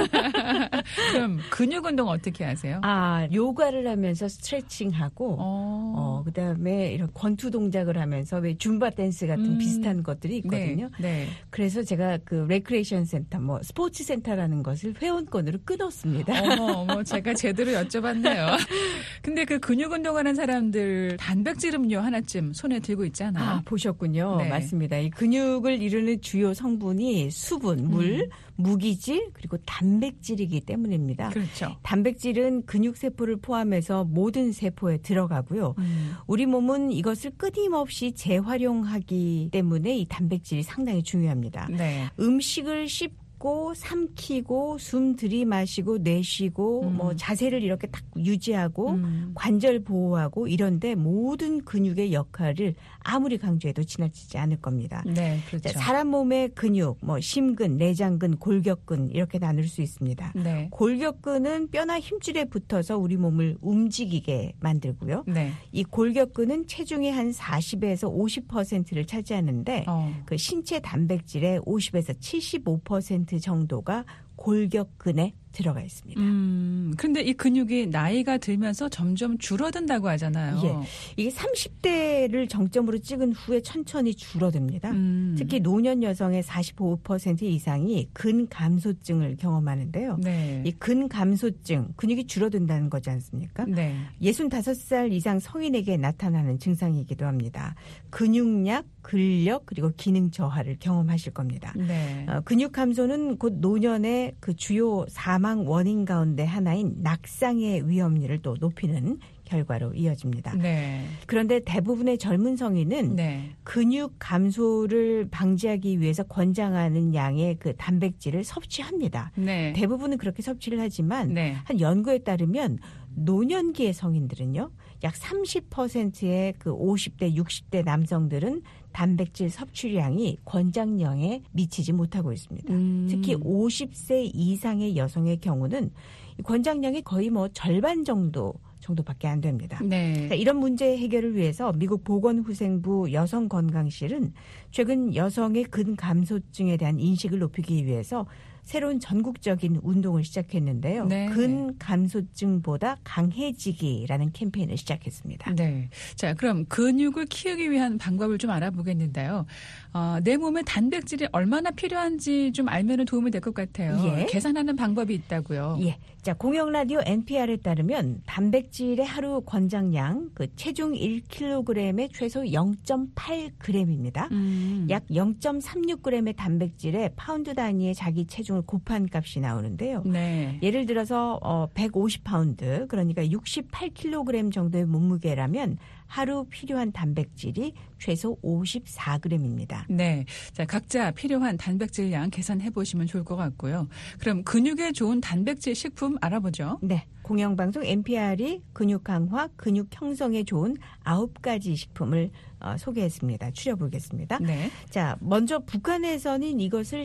그럼 근육 운동 어떻게 하세요? 아, 요가를 하면서 스트레칭하고, 어, 그 다음에 이런 권투 동작을 하면서 왜 줌바 댄스 같은 음. 비슷한 것들이 있거든요. 네, 네. 그래서 제가 그 레크레이션 센터, 뭐 스포츠 센터라는 것을 회원권으로 끊었습니다. 어머, 어머, 제가 제대로 여쭤봤네요. 근데 그 근육 운동하는 사람들 단백질 음료 하나쯤 손에 들고 있잖아요. 아, 보셨군요. 네. 맞습니다. 이 근육을 이루는 주요 성분이 수분, 물, 음. 무기질, 그리고 단백질이기 때문입니다. 그렇죠. 단백질은 근육세포를 포함해서 모든 세포에 들어가고요. 음. 우리 몸은 이것을 끊임없이 재활용하기 때문에 이 단백질이 상당히 중요합니다. 네. 음식을 씹고 삼키고 숨 들이마시고 내쉬고 음. 뭐 자세를 이렇게 딱 유지하고 음. 관절 보호하고 이런데 모든 근육의 역할을 아무리 강조해도 지나치지 않을 겁니다. 네, 그렇죠. 자, 사람 몸의 근육, 뭐 심근, 내장근, 골격근 이렇게 나눌 수 있습니다. 네. 골격근은 뼈나 힘줄에 붙어서 우리 몸을 움직이게 만들고요. 네. 이 골격근은 체중의 한 사십에서 오십 퍼센트를 차지하는데 어. 그 신체 단백질의 오십에서 칠십오 퍼센트 정도가 골격근에 들어가 있습니다. 음, 그런데 이 근육이 나이가 들면서 점점 줄어든다고 하잖아요. 예, 이게 삼십 대를 정점으로 찍은 후에 천천히 줄어듭니다. 음. 특히 노년 여성의 사십오 퍼센트 이상이 근감소증을 경험하는데요. 네. 이 근감소증, 근육이 줄어든다는 거지 않습니까? 네. 예순다섯 살 이상 성인에게 나타나는 증상이기도 합니다. 근육약, 근력, 그리고 기능 저하를 경험하실 겁니다. 네. 어, 근육 감소는 곧 노년의 그 주요 사망 원인 가운데 하나인 낙상의 위험률을 또 높이는 결과로 이어집니다. 네. 그런데 대부분의 젊은 성인은 네. 근육 감소를 방지하기 위해서 권장하는 양의 그 단백질을 섭취합니다. 네. 대부분은 그렇게 섭취를 하지만 네. 한 연구에 따르면 노년기의 성인들은요. 약 삼십 퍼센트의 그 오십 대, 육십 대 남성들은 단백질 섭취량이 권장량에 미치지 못하고 있습니다. 음. 특히 오십 세 이상의 여성의 경우는 권장량이 거의 뭐 절반 정도 정도밖에 안 됩니다. 네. 그러니까 이런 문제 해결을 위해서 미국 보건후생부 여성건강실은 최근 여성의 근감소증에 대한 인식을 높이기 위해서 새로운 전국적인 운동을 시작했는데요. 네. 근감소증보다 강해지기라는 캠페인을 시작했습니다. 네. 자, 그럼 근육을 키우기 위한 방법을 좀 알아보겠는데요. 어, 내 몸에 단백질이 얼마나 필요한지 좀 알면 도움이 될 것 같아요. 예. 계산하는 방법이 있다고요. 예. 자, 공영라디오 엔피알에 따르면 단백질의 하루 권장량, 그 체중 일 킬로그램에 최소 영 점 팔 그램입니다. 음. 약 영 점 삼육 그램의 단백질에 파운드 단위의 자기 체중을 곱한 값이 나오는데요. 네. 예를 들어서 어, 백오십 파운드, 그러니까 육십팔 킬로그램 정도의 몸무게라면 하루 필요한 단백질이 최소 오십사 그램입니다. 네. 자, 각자 필요한 단백질 양 계산해 보시면 좋을 것 같고요. 그럼 근육에 좋은 단백질 식품 알아보죠. 네. 공영방송 엔피알이 근육 강화, 근육 형성에 좋은 아홉 가지 식품을 어, 소개했습니다. 추려보겠습니다. 네. 자, 먼저 북한에서는 이것을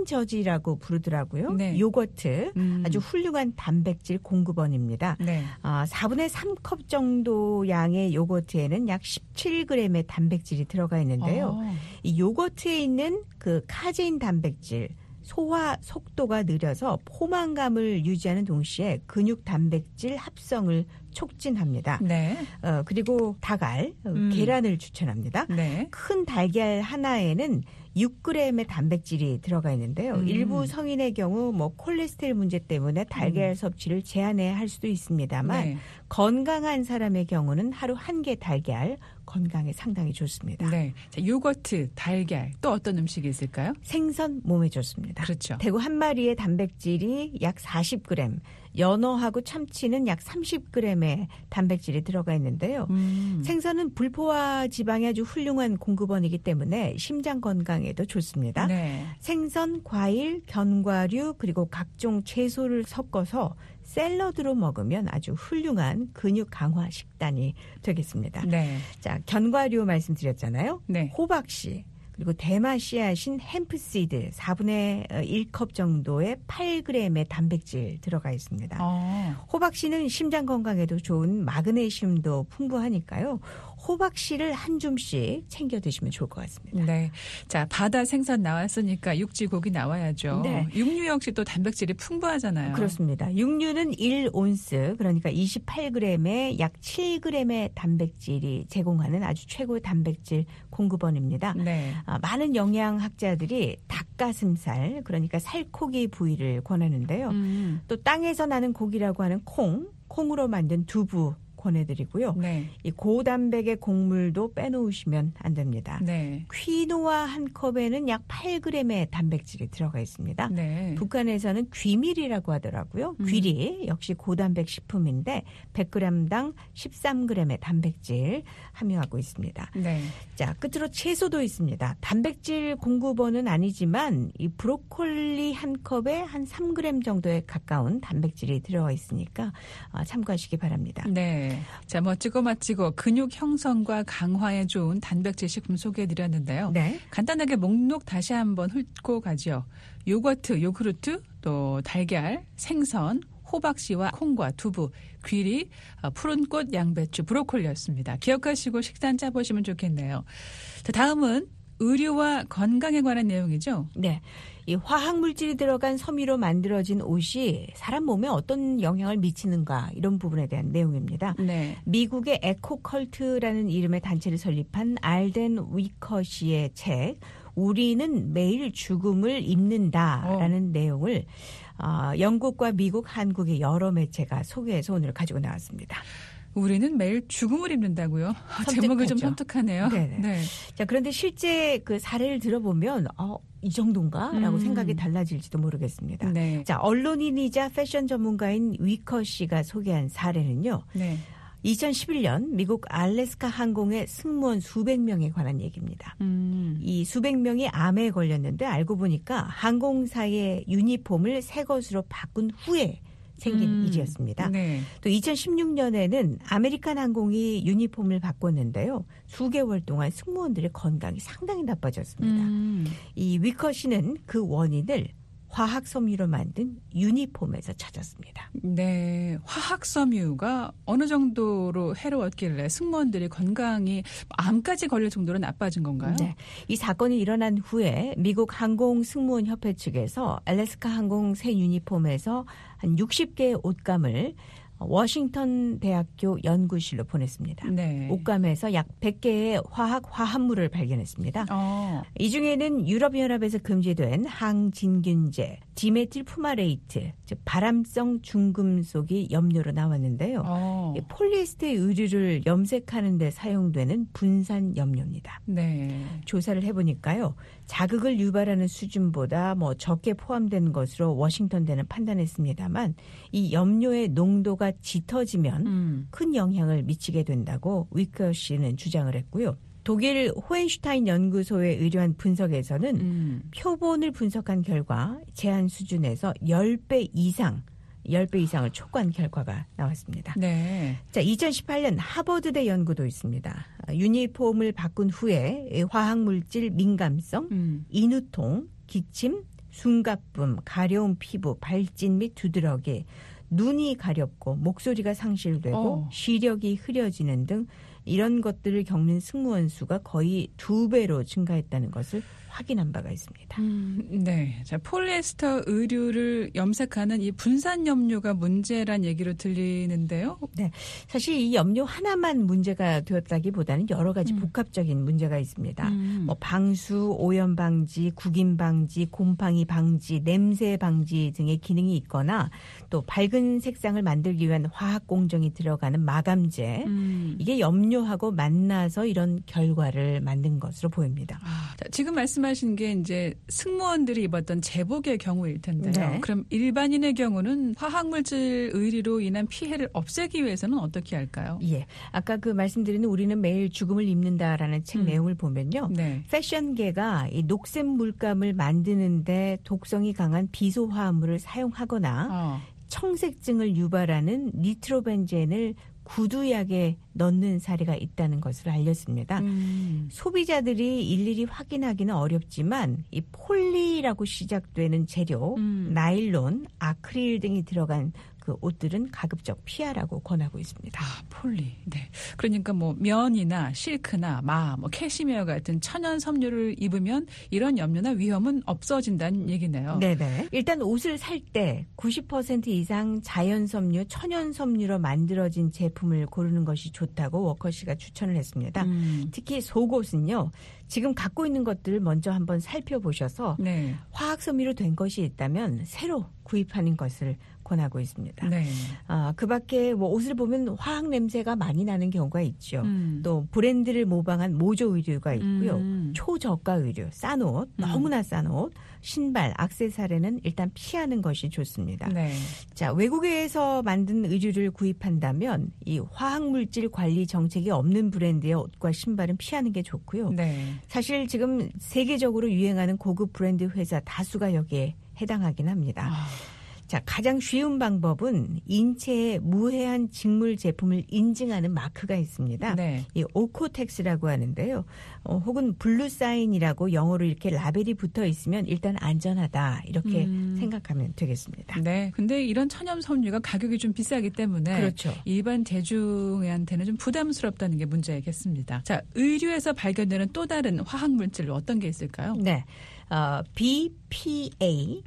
신저지라고 부르더라고요. 네. 요거트, 음. 아주 훌륭한 단백질 공급원입니다. 네. 어, 사분의 삼 컵 정도 양의 요거트에는 약 십칠 그램의 단백질이 들어가 있는데요. 어. 이 요거트에 있는 그 카제인 단백질, 소화 속도가 느려서 포만감을 유지하는 동시에 근육 단백질 합성을 촉진합니다. 네. 어, 그리고 닭알, 음. 계란을 추천합니다. 네. 큰 달걀 하나에는 육 그램의 단백질이 들어가 있는데요. 음. 일부 성인의 경우 뭐 콜레스테롤 문제 때문에 달걀 음. 섭취를 제한해야 할 수도 있습니다만 네. 건강한 사람의 경우는 하루 한 개 달걀 건강에 상당히 좋습니다. 네. 자, 요거트, 달걀 또 어떤 음식이 있을까요? 생선 몸에 좋습니다. 그렇죠. 대구 한 마리의 단백질이 약 사십 그램, 연어하고 참치는 약 삼십 그램의 단백질이 들어가 있는데요. 음. 생선은 불포화 지방이 아주 훌륭한 공급원이기 때문에 심장 건강에도 좋습니다. 네. 생선, 과일, 견과류 그리고 각종 채소를 섞어서 샐러드로 먹으면 아주 훌륭한 근육 강화 식단이 되겠습니다. 네. 자, 견과류 말씀드렸잖아요. 네. 호박씨. 그리고 대마 씨앗인 햄프시드 사분의 일 컵 정도의 팔 그램의 단백질 들어가 있습니다. 어. 호박씨는 심장 건강에도 좋은 마그네슘도 풍부하니까요. 호박씨를 한 줌씩 챙겨 드시면 좋을 것 같습니다. 네. 자, 바다 생선 나왔으니까 육지 고기 나와야죠. 네. 육류 역시 또 단백질이 풍부하잖아요. 그렇습니다. 육류는 일 온스 그러니까 이십팔 그램에 약 칠 그램의 단백질이 제공하는 아주 최고의 단백질 공급원입니다. 네. 아, 많은 영양학자들이 닭가슴살 그러니까 살코기 부위를 권하는데요. 음. 또 땅에서 나는 고기라고 하는 콩, 콩으로 만든 두부 권해드리고요. 네. 이 고단백의 곡물도 빼놓으시면 안 됩니다. 네. 퀴노아 한 컵에는 약 팔 그램의 단백질이 들어가 있습니다. 네. 북한에서는 귀밀이라고 하더라고요. 음. 귀리 역시 고단백 식품인데 백 그램당 십삼 그램의 단백질 함유하고 있습니다. 네. 자, 끝으로 채소도 있습니다. 단백질 공급원은 아니지만 이 브로콜리 한 컵에 한 삼 그램 정도에 가까운 단백질이 들어가 있으니까 참고하시기 바랍니다. 네. 자, 멋지고 맛지고 근육 형성과 강화에 좋은 단백질 식품 소개해드렸는데요. 네. 간단하게 목록 다시 한번 훑고 가죠. 요거트, 요구르트, 또 달걀, 생선, 호박씨와 콩과 두부, 귀리, 푸른꽃, 양배추, 브로콜리였습니다. 기억하시고 식단 짜보시면 좋겠네요. 자, 다음은 의료와 건강에 관한 내용이죠? 네. 이 화학 물질이 들어간 섬유로 만들어진 옷이 사람 몸에 어떤 영향을 미치는가 이런 부분에 대한 내용입니다. 네. 미국의 에코컬트라는 이름의 단체를 설립한 알덴 위커시의 책 우리는 매일 죽음을 입는다라는 어. 내용을 어, 영국과 미국, 한국의 여러 매체가 소개해서 오늘 가지고 나왔습니다. 우리는 매일 죽음을 입는다고요? 제목이 좀 섬뜩하네요. 네네. 네. 자, 그런데 실제 그 사례를 들어보면 어, 이 정도인가라고 음. 생각이 달라질지도 모르겠습니다. 네. 자, 언론인이자 패션 전문가인 위커 씨가 소개한 사례는요. 네. 이천십일 년 미국 알래스카 항공의 승무원 수백 명에 관한 얘기입니다. 음. 이 수백 명이 암에 걸렸는데 알고 보니까 항공사의 유니폼을 새 것으로 바꾼 후에 생긴 음. 일이었습니다. 네. 또 이천십육 년에는 아메리칸 항공이 유니폼을 바꿨는데요. 수개월 동안 승무원들의 건강이 상당히 나빠졌습니다. 음. 이 위커 씨는 그 원인을 화학 섬유로 만든 유니폼에서 찾았습니다. 네, 화학 섬유가 어느 정도로 해로웠길래 승무원들이 건강이 암까지 걸릴 정도로 나빠진 건가요? 네, 이 사건이 일어난 후에 미국 항공 승무원 협회 측에서 알래스카 항공 새 유니폼에서 한 육십 개의 옷감을 워싱턴 대학교 연구실로 보냈습니다. 네. 옷감에서 약 백 개의 화학 화합물을 발견했습니다. 어. 이 중에는 유럽연합에서 금지된 항진균제, 디메틸 푸마레이트, 즉 발암성 중금속이 염료로 나왔는데요. 어. 폴리에스테 의류를 염색하는 데 사용되는 분산 염료입니다. 네. 조사를 해보니까요. 자극을 유발하는 수준보다 뭐 적게 포함된 것으로 워싱턴대는 판단했습니다만 이 염료의 농도가 짙어지면 음. 큰 영향을 미치게 된다고 위커 씨는 주장을 했고요. 독일 호헨슈타인 연구소에 의뢰한 분석에서는 음. 표본을 분석한 결과 제한 수준에서 십 배 이상 십 배 이상을 촉구한 결과가 나왔습니다. 네. 자, 이천십팔 년 하버드대 연구도 있습니다. 유니폼을 바꾼 후에 화학물질 민감성, 음. 인후통, 기침, 숨가쁨, 가려운 피부, 발진 및 두드러기, 눈이 가렵고 목소리가 상실되고 어. 시력이 흐려지는 등 이런 것들을 겪는 승무원 수가 거의 두 배로 증가했다는 것을 확인한 바가 있습니다. 음, 네, 자 폴리에스터 의류를 염색하는 이 분산 염료가 문제란 얘기로 들리는데요. 네, 사실 이 염료 하나만 문제가 되었다기보다는 여러 가지 음. 복합적인 문제가 있습니다. 음. 뭐 방수, 오염 방지, 구김 방지, 곰팡이 방지, 냄새 방지 등의 기능이 있거나 또 밝은 색상을 만들기 위한 화학 공정이 들어가는 마감제 음. 이게 염료하고 만나서 이런 결과를 만든 것으로 보입니다. 아, 자, 지금 말씀 하신 게 이제 승무원들이 입었던 제복의 경우일 텐데요. 네. 그럼 일반인의 경우는 화학물질 의리로 인한 피해를 없애기 위해서는 어떻게 할까요? 예, 아까 그 말씀드리는 우리는 매일 죽음을 입는다라는 책 음. 내용을 보면요. 네. 패션계가 이 녹색 물감을 만드는데 독성이 강한 비소화합물을 사용하거나 어. 청색증을 유발하는 니트로벤젠을 구두약에 넣는 사례가 있다는 것을 알렸습니다. 음. 소비자들이 일일이 확인하기는 어렵지만 이 폴리라고 시작되는 재료, 음. 나일론, 아크릴 등이 들어간 그 옷들은 가급적 피하라고 권하고 있습니다. 아, 폴리. 네. 그러니까 뭐 면이나 실크나 마, 뭐 캐시미어 같은 천연 섬유를 입으면 이런 염려나 위험은 없어진다는 얘기네요. 네네. 일단 옷을 살 때 구십 퍼센트 이상 자연 섬유, 천연 섬유로 만들어진 제품을 고르는 것이 좋다고 워커 씨가 추천을 했습니다. 음. 특히 속옷은요. 지금 갖고 있는 것들을 먼저 한번 살펴보셔서 네. 화학 섬유로 된 것이 있다면 새로 구입하는 것을 권하고 있습니다. 네. 아, 그 밖에 뭐 옷을 보면 화학 냄새가 많이 나는 경우가 있죠. 음. 또 브랜드를 모방한 모조 의류가 있고요. 음. 초저가 의류, 싼 옷, 음. 너무나 싼 옷, 신발, 액세서리는 일단 피하는 것이 좋습니다. 네. 자, 외국에서 만든 의류를 구입한다면 이 화학물질 관리 정책이 없는 브랜드의 옷과 신발은 피하는 게 좋고요. 네. 사실 지금 세계적으로 유행하는 고급 브랜드 회사 다수가 여기에 해당하긴 합니다. 아. 자, 가장 쉬운 방법은 인체에 무해한 직물 제품을 인증하는 마크가 있습니다. 네. 이 오코텍스라고 하는데요. 어, 혹은 블루사인이라고 영어로 이렇게 라벨이 붙어 있으면 일단 안전하다 이렇게 음. 생각하면 되겠습니다. 네. 근데 이런 천연 섬유가 가격이 좀 비싸기 때문에 그렇죠. 일반 대중한테는 좀 부담스럽다는 게 문제겠습니다. 자, 의류에서 발견되는 또 다른 화학 물질 어떤 게 있을까요? 네. 어, 비피에이,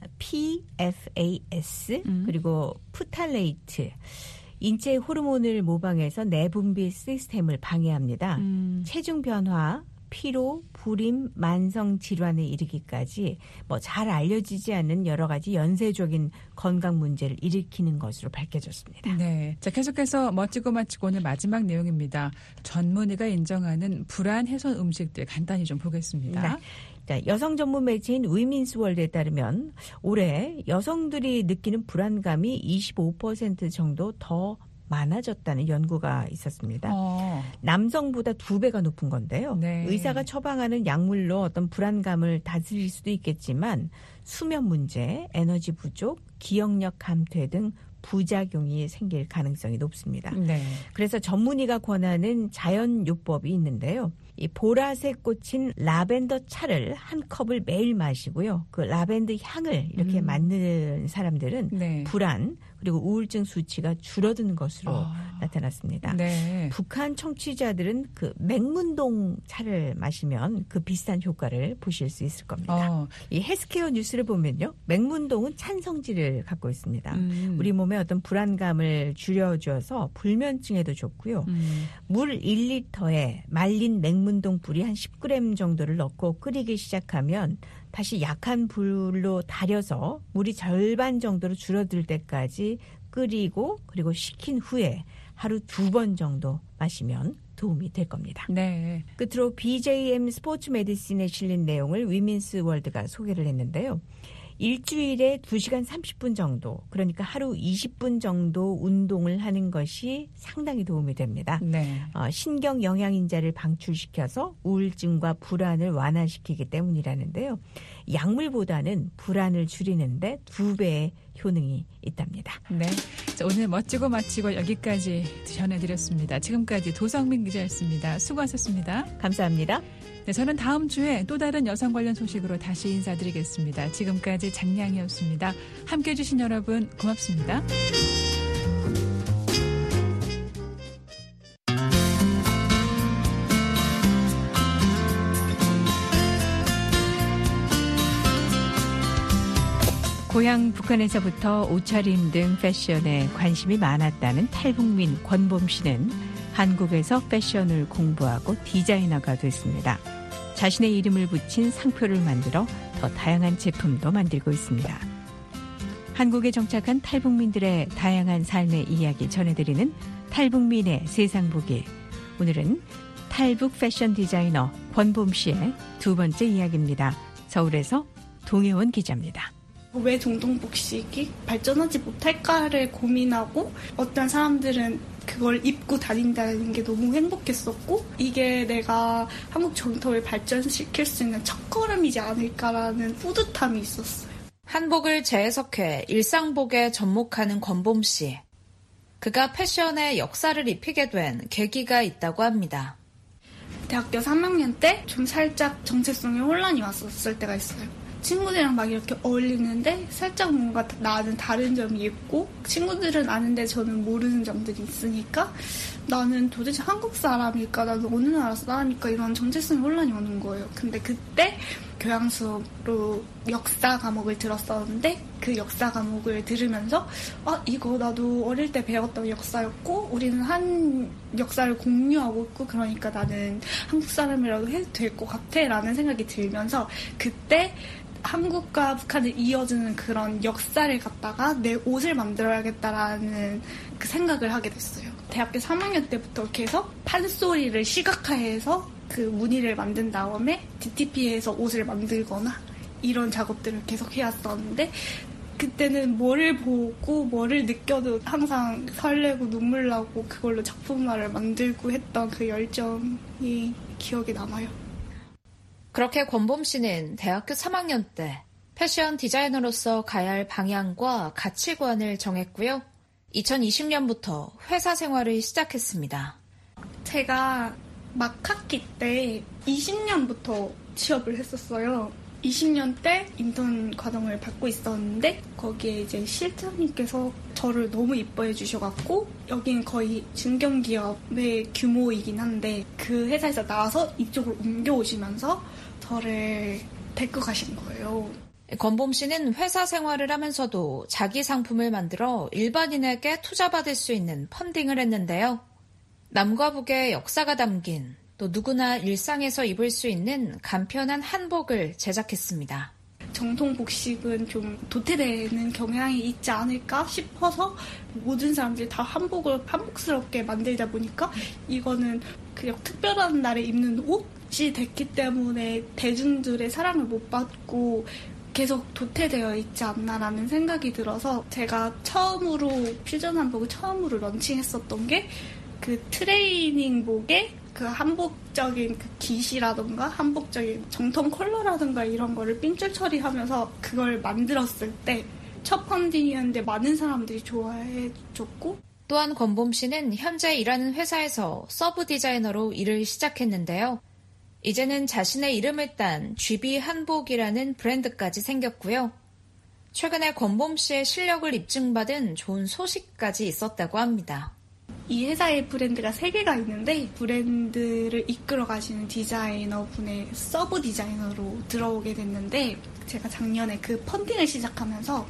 피에프에이에스, 음. 그리고 푸탈레이트. 인체 호르몬을 모방해서 내분비 시스템을 방해합니다. 음. 체중 변화, 피로, 불임, 만성 질환에 이르기까지 뭐 잘 알려지지 않는 여러 가지 연쇄적인 건강 문제를 일으키는 것으로 밝혀졌습니다. 네, 자 계속해서 멋지고 마치고 오늘 마지막 내용입니다. 전문의가 인정하는 불안 해소 음식들 간단히 좀 보겠습니다. 네. 자, 여성 전문 매체인 위민스 월드에 따르면 올해 여성들이 느끼는 불안감이 이십오 퍼센트 정도 더 많아졌다는 연구가 있었습니다. 어. 남성보다 두 배가 높은 건데요. 네. 의사가 처방하는 약물로 어떤 불안감을 다스릴 수도 있겠지만 수면 문제, 에너지 부족, 기억력 감퇴 등 부작용이 생길 가능성이 높습니다. 네. 그래서 전문의가 권하는 자연요법이 있는데요. 이 보라색 꽃인 라벤더 차를 한 컵을 매일 마시고요. 그 라벤더 향을 이렇게 음. 맡는 사람들은 네. 불안 그리고 우울증 수치가 줄어드는 것으로 아. 나타났습니다. 네. 북한 청취자들은 그 맹문동 차를 마시면 그 비슷한 효과를 보실 수 있을 겁니다. 어. 이 헬스케어 뉴스를 보면요. 맹문동은 찬 성질을 갖고 있습니다. 음. 우리 몸에 어떤 불안감을 줄여줘서 불면증에도 좋고요. 음. 물 일 리터에 말린 맹문동 뿌리 한 십 그램 정도를 넣고 끓이기 시작하면 다시 약한 불로 달여서 물이 절반 정도로 줄어들 때까지 끓이고 그리고 식힌 후에 하루 두 번 정도 마시면 도움이 될 겁니다. 네. 끝으로 비제이엠 스포츠 메디신에 실린 내용을 위민스 월드가 소개를 했는데요. 일주일에 두 시간 삼십 분 정도, 그러니까 하루 이십 분 정도 운동을 하는 것이 상당히 도움이 됩니다. 네. 어, 신경 영양인자를 방출시켜서 우울증과 불안을 완화시키기 때문이라는데요. 약물보다는 불안을 줄이는데 두 배의 효능이 있답니다. 네, 자, 오늘 멋지고 마치고 여기까지 전해드렸습니다. 지금까지 도성민 기자였습니다. 수고하셨습니다. 감사합니다. 네, 저는 다음 주에 또 다른 여성 관련 소식으로 다시 인사드리겠습니다. 지금까지 장량이었습니다. 함께해 주신 여러분 고맙습니다. 고향 북한에서부터 옷차림 등 패션에 관심이 많았다는 탈북민 권봄 씨는 한국에서 패션을 공부하고 디자이너가 됐습니다. 자신의 이름을 붙인 상표를 만들어 더 다양한 제품도 만들고 있습니다. 한국에 정착한 탈북민들의 다양한 삶의 이야기 전해드리는 탈북민의 세상 보기. 오늘은 탈북 패션 디자이너 권봄 씨의 두 번째 이야기입니다. 서울에서 동혜원 기자입니다. 왜 동동복식이 발전하지 못할까를 고민하고 어떤 사람들은 그걸 입고 다닌다는 게 너무 행복했었고 이게 내가 한국 정통을 발전시킬 수 있는 첫걸음이지 않을까라는 뿌듯함이 있었어요. 한복을 재해석해 일상복에 접목하는 권봄 씨. 그가 패션의 역사를 입히게 된 계기가 있다고 합니다. 대학교 삼 학년 때 좀 살짝 정체성에 혼란이 왔었을 때가 있어요. 친구들이랑 막 이렇게 어울리는데 살짝 뭔가 나는 다른 점이 있고 친구들은 아는데 저는 모르는 점들이 있으니까 나는 도대체 한국 사람일까 나는 어느 나라 사람일까 이런 정체성이 혼란이 오는 거예요. 근데 그때 교양 수업으로 역사 과목을 들었었는데 그 역사 과목을 들으면서 아 이거 나도 어릴 때 배웠던 역사였고 우리는 한 역사를 공유하고 있고 그러니까 나는 한국 사람이라도 해도 될 것 같아 라는 생각이 들면서 그때 한국과 북한을 이어주는 그런 역사를 갖다가 내 옷을 만들어야겠다라는 그 생각을 하게 됐어요. 대학교 삼 학년 때부터 계속 판소리를 시각화해서 그 무늬를 만든 다음에 디티피에서 옷을 만들거나 이런 작업들을 계속 해왔었는데 그때는 뭐를 보고 뭐를 느껴도 항상 설레고 눈물 나고 그걸로 작품화를 만들고 했던 그 열정이 기억에 남아요. 그렇게 권봄 씨는 대학교 삼 학년 때 패션 디자이너로서 가야 할 방향과 가치관을 정했고요. 이천이십 년부터 회사 생활을 시작했습니다. 제가 막학기 때 이십 년부터 취업을 했었어요. 이십 년 때 인턴 과정을 받고 있었는데 거기에 이제 실장님께서 저를 너무 이뻐해 주셔갖고 여긴 거의 중견기업의 규모이긴 한데 그 회사에서 나와서 이쪽으로 옮겨오시면서 저를 데리고 가신 거예요. 권범 씨는 회사 생활을 하면서도 자기 상품을 만들어 일반인에게 투자받을 수 있는 펀딩을 했는데요. 남과 북의 역사가 담긴 또 누구나 일상에서 입을 수 있는 간편한 한복을 제작했습니다. 정통 복식은 좀 도태되는 경향이 있지 않을까 싶어서 모든 사람들이 다 한복을 한복스럽게 만들다 보니까 이거는 그냥 특별한 날에 입는 옷이 됐기 때문에 대중들의 사랑을 못 받고 계속 도태되어 있지 않나라는 생각이 들어서 제가 처음으로 퓨전 한복을 처음으로 런칭했었던 게 그 트레이닝복에 그 한복적인 그 깃이라던가 한복적인 정통 컬러라던가 이런 거를 삔줄 처리하면서 그걸 만들었을 때 첫 펀딩이었는데 많은 사람들이 좋아해줬고 또한 권범 씨는 현재 일하는 회사에서 서브 디자이너로 일을 시작했는데요. 이제는 자신의 이름을 딴 지비 한복이라는 브랜드까지 생겼고요. 최근에 권범 씨의 실력을 입증받은 좋은 소식까지 있었다고 합니다. 이 회사의 브랜드가 세 개가 있는데 브랜드를 이끌어 가시는 디자이너 분의 서브 디자이너로 들어오게 됐는데 제가 작년에 그 펀딩을 시작하면서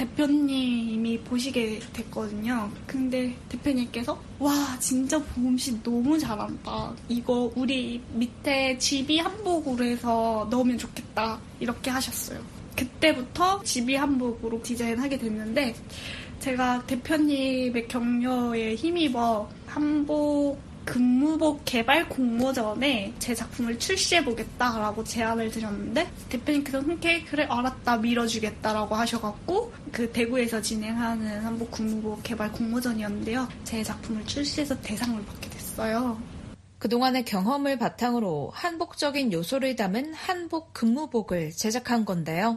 대표님이 보시게 됐거든요. 근데 대표님께서 와 진짜 보험 씨 너무 잘한다. 이거 우리 밑에 지비 한복으로 해서 넣으면 좋겠다. 이렇게 하셨어요. 그때부터 지비 한복으로 디자인하게 됐는데 제가 대표님의 격려에 힘입어 한복 근무복 개발 공모전에 제 작품을 출시해보겠다라고 제안을 드렸는데 대표님께서 흔쾌히 그래 알았다 밀어주겠다라고 하셔갖고 그 대구에서 진행하는 한복 근무복 개발 공모전이었는데요. 제 작품을 출시해서 대상을 받게 됐어요. 그동안의 경험을 바탕으로 한복적인 요소를 담은 한복 근무복을 제작한 건데요.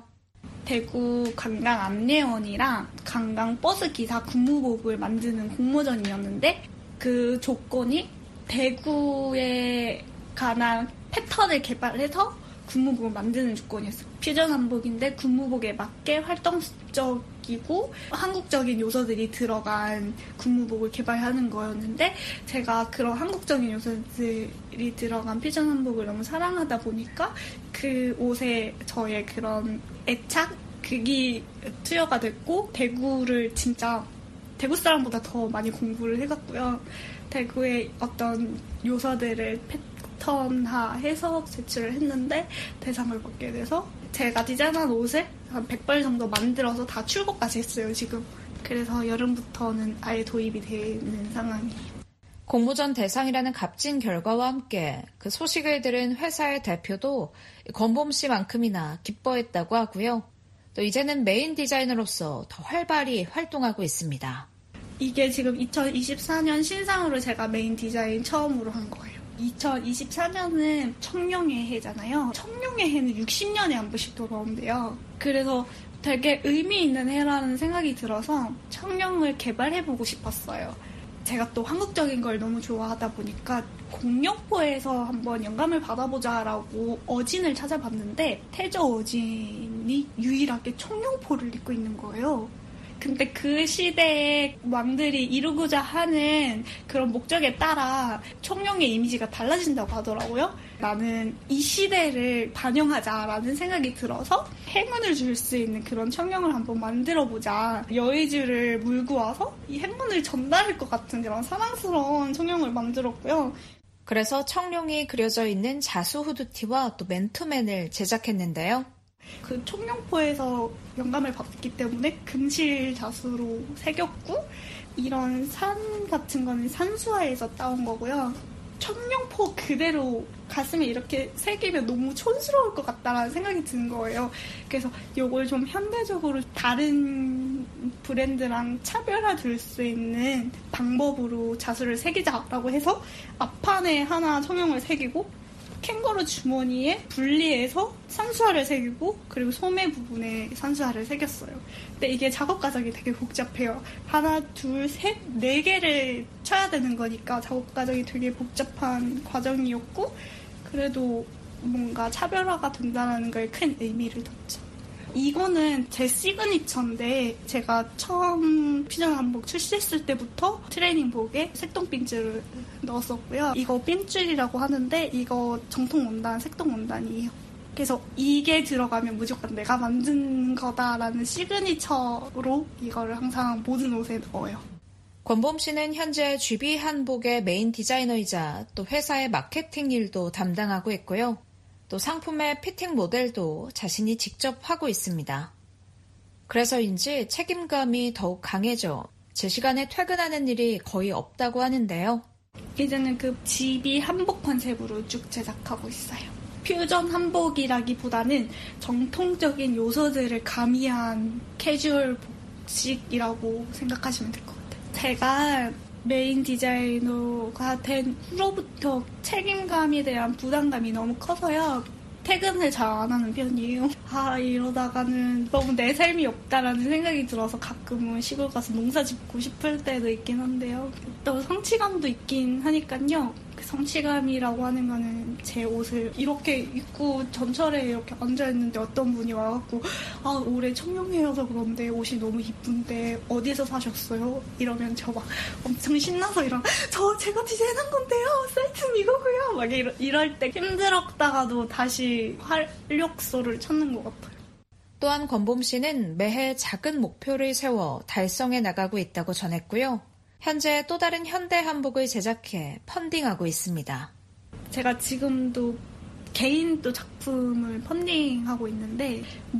대구 관광 안내원이랑 관광 버스 기사 근무복을 만드는 공모전이었는데 그 조건이 대구에 관한 패턴을 개발해서 군무복을 만드는 조건이었어요. 퓨전 한복인데 군무복에 맞게 활동적이고 한국적인 요소들이 들어간 군무복을 개발하는 거였는데 제가 그런 한국적인 요소들이 들어간 퓨전 한복을 너무 사랑하다 보니까 그 옷에 저의 그런 애착? 그게 투여가 됐고 대구를 진짜 대구 사람보다 더 많이 공부를 해갔고요. 대구의 어떤 요소들을 패턴화해서 제출을 했는데 대상을 받게 돼서 제가 디자인한 옷을 한 백 벌 정도 만들어서 다 출고까지 했어요, 지금. 그래서 여름부터는 아예 도입이 되는 상황이에요. 공모전 대상이라는 값진 결과와 함께 그 소식을 들은 회사의 대표도 권범 씨만큼이나 기뻐했다고 하고요. 또 이제는 메인 디자이너로서 더 활발히 활동하고 있습니다. 이게 지금 이천이십사 년 신상으로 제가 메인 디자인 처음으로 한 거예요. 이천이십사 년은 청룡의 해잖아요. 청룡의 해는 육십 년에 한 번씩 돌아온대요. 그래서 되게 의미 있는 해라는 생각이 들어서 청룡을 개발해보고 싶었어요. 제가 또 한국적인 걸 너무 좋아하다 보니까 공룡포에서 한번 영감을 받아보자라고 어진을 찾아봤는데 태저 어진이 유일하게 청룡포를 입고 있는 거예요. 근데 그 시대의 왕들이 이루고자 하는 그런 목적에 따라 청룡의 이미지가 달라진다고 하더라고요. 나는 이 시대를 반영하자라는 생각이 들어서 행운을 줄 수 있는 그런 청룡을 한번 만들어보자. 여의주를 물고 와서 이 행운을 전달할 것 같은 그런 사랑스러운 청룡을 만들었고요. 그래서 청룡이 그려져 있는 자수 후드티와 또 맨투맨을 제작했는데요. 그 청룡포에서 영감을 받기 때문에 금실 자수로 새겼고 이런 산 같은 거는 산수화에서 따온 거고요. 청룡포 그대로 가슴에 이렇게 새기면 너무 촌스러울 것 같다라는 생각이 드는 거예요. 그래서 이걸 좀 현대적으로 다른 브랜드랑 차별화 줄 수 있는 방법으로 자수를 새기자라고 해서 앞판에 하나 청룡을 새기고 캥거루 주머니에 분리해서 산수화를 새기고 그리고 소매 부분에 산수화를 새겼어요. 근데 이게 작업 과정이 되게 복잡해요. 하나, 둘, 셋, 네 개를 쳐야 되는 거니까 작업 과정이 되게 복잡한 과정이었고 그래도 뭔가 차별화가 된다는 거에 큰 의미를 뒀죠. 이거는 제 시그니처인데 제가 처음 퓨전 한복 출시했을 때부터 트레이닝복에 색동 핀줄을 넣었었고요. 이거 핀줄이라고 하는데 이거 정통 원단, 색동 원단이에요. 그래서 이게 들어가면 무조건 내가 만든 거다라는 시그니처로 이거를 항상 모든 옷에 넣어요. 권범 씨는 현재 지비 한복의 메인 디자이너이자 또 회사의 마케팅 일도 담당하고 있고요. 또 상품의 피팅 모델도 자신이 직접 하고 있습니다. 그래서인지 책임감이 더욱 강해져 제 시간에 퇴근하는 일이 거의 없다고 하는데요. 이제는 그 지비 한복 컨셉으로 쭉 제작하고 있어요. 퓨전 한복이라기보다는 정통적인 요소들을 가미한 캐주얼 복식이라고 생각하시면 될 것 같아요. 제가 메인 디자이너가 된 후로부터 책임감에 대한 부담감이 너무 커서요. 퇴근을 잘 안 하는 편이에요. 아, 이러다가는 너무 내 삶이 없다라는 생각이 들어서 가끔은 시골 가서 농사 짓고 싶을 때도 있긴 한데요. 또 성취감도 있긴 하니까요. 그 성취감이라고 하는 거는 제 옷을 이렇게 입고 전철에 이렇게 앉아있는데 어떤 분이 와갖고 아, 올해 청룡회여서 그런데 옷이 너무 이쁜데 어디서 사셨어요? 이러면 저 막 엄청 신나서 이런 저 제가 디자인한 건데요. 사이트는 이거고요. 막 이러, 이럴 때 힘들었다가도 다시 활력소를 찾는 것 같아요. 또한 권범 씨는 매해 작은 목표를 세워 달성해 나가고 있다고 전했고요. 현재 또 다른 현대 한복을 제작해 펀딩하고 있습니다. 제가 지금도 개인 또 작품을 펀딩하고 있는데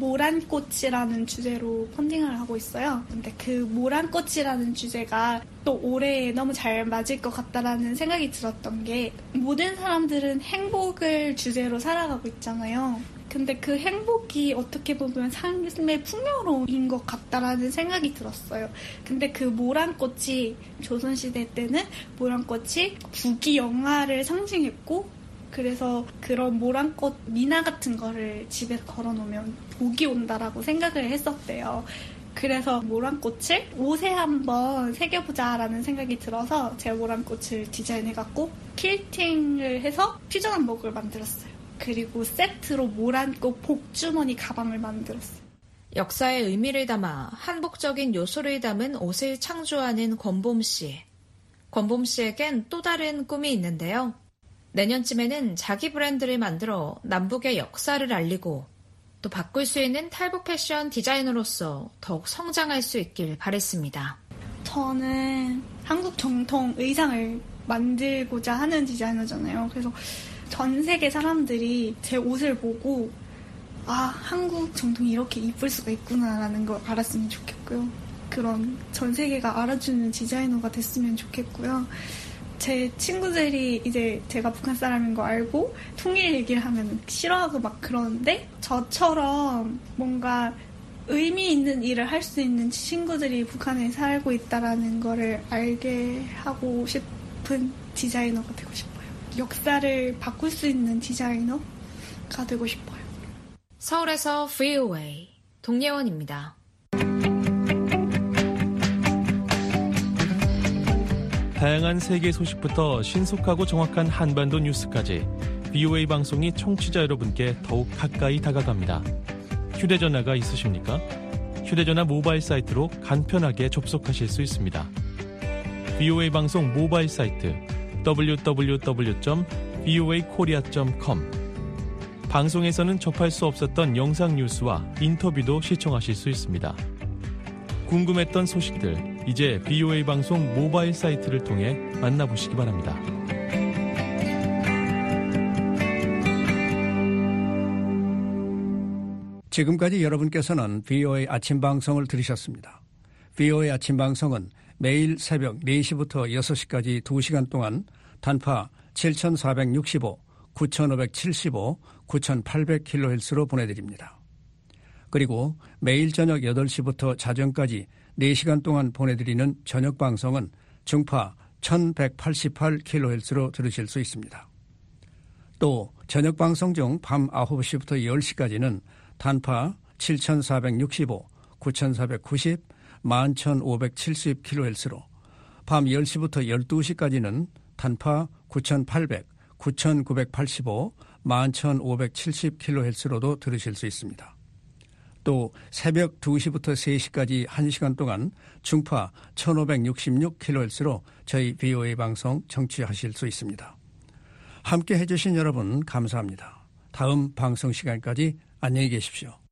모란꽃이라는 주제로 펀딩을 하고 있어요. 근데 그 모란꽃이라는 주제가 또 올해 너무 잘 맞을 것 같다라는 생각이 들었던 게 모든 사람들은 행복을 주제로 살아가고 있잖아요. 근데 그 행복이 어떻게 보면 삶의 풍요로움인 것 같다라는 생각이 들었어요. 근데 그 모란꽃이 조선시대 때는 모란꽃이 국기 영화를 상징했고 그래서 그런 모란꽃 미나 같은 거를 집에 걸어놓으면 복이 온다라고 생각을 했었대요. 그래서 모란꽃을 옷에 한번 새겨보자라는 생각이 들어서 제가 모란꽃을 디자인해갖고 퀼팅을 해서 퓨전 한복을 만들었어요. 그리고 세트로 모란꽃 복주머니 가방을 만들었어요. 역사의 의미를 담아 한복적인 요소를 담은 옷을 창조하는 권범 씨. 권범 씨에겐 또 다른 꿈이 있는데요. 내년쯤에는 자기 브랜드를 만들어 남북의 역사를 알리고 또 바꿀 수 있는 탈북 패션 디자이너로서 더욱 성장할 수 있길 바랬습니다. 저는 한국 정통 의상을 만들고자 하는 디자이너잖아요. 그래서 전 세계 사람들이 제 옷을 보고 아, 한국 정통이 이렇게 이쁠 수가 있구나라는 걸 알았으면 좋겠고요. 그런 전 세계가 알아주는 디자이너가 됐으면 좋겠고요. 제 친구들이 이제 제가 북한 사람인 거 알고 통일 얘기를 하면 싫어하고 막 그러는데 저처럼 뭔가 의미 있는 일을 할 수 있는 친구들이 북한에 살고 있다라는 거를 알게 하고 싶은 디자이너가 되고 싶어요. 역사를 바꿀 수 있는 디자이너가 되고 싶어요. 서울에서 브이오에이 동예원입니다. 다양한 세계 소식부터 신속하고 정확한 한반도 뉴스까지 브이오에이 방송이 청취자 여러분께 더욱 가까이 다가갑니다. 휴대전화가 있으십니까? 휴대전화 모바일 사이트로 간편하게 접속하실 수 있습니다. 브이오에이 방송 모바일 사이트 더블유 더블유 더블유 점 브이오에이 코리아 점 컴 방송에서는 접할 수 없었던 영상 뉴스와 인터뷰도 시청하실 수 있습니다. 궁금했던 소식들 이제 브이오에이 방송 모바일 사이트를 통해 만나보시기 바랍니다. 지금까지 여러분께서는 브이오에이 아침 방송을 들으셨습니다. 브이오에이 아침 방송은 매일 새벽 네 시부터 여섯 시까지 두 시간 동안 단파 칠천사백육십오, 구천오백칠십오, 구천팔백 킬로헤르츠로 보내드립니다. 그리고 매일 저녁 여덟 시부터 자정까지 네 시간 동안 보내드리는 저녁 방송은 중파 천백팔십팔 킬로헤르츠로 들으실 수 있습니다. 또 저녁 방송 중 밤 아홉 시부터 열 시까지는 단파 칠천사백육십오, 구천사백구십, 만 천오백칠십 킬로헤르츠로 밤 열 시부터 열두 시까지는 단파 구천팔백, 구천구백팔십오, 만 천오백칠십 킬로헤르츠로도 들으실 수 있습니다. 또 새벽 두 시부터 세 시까지 한 시간 동안 중파 천오백육십육 킬로헤르츠로 저희 브이오에이 방송 청취하실 수 있습니다. 함께 해주신 여러분 감사합니다. 다음 방송 시간까지 안녕히 계십시오.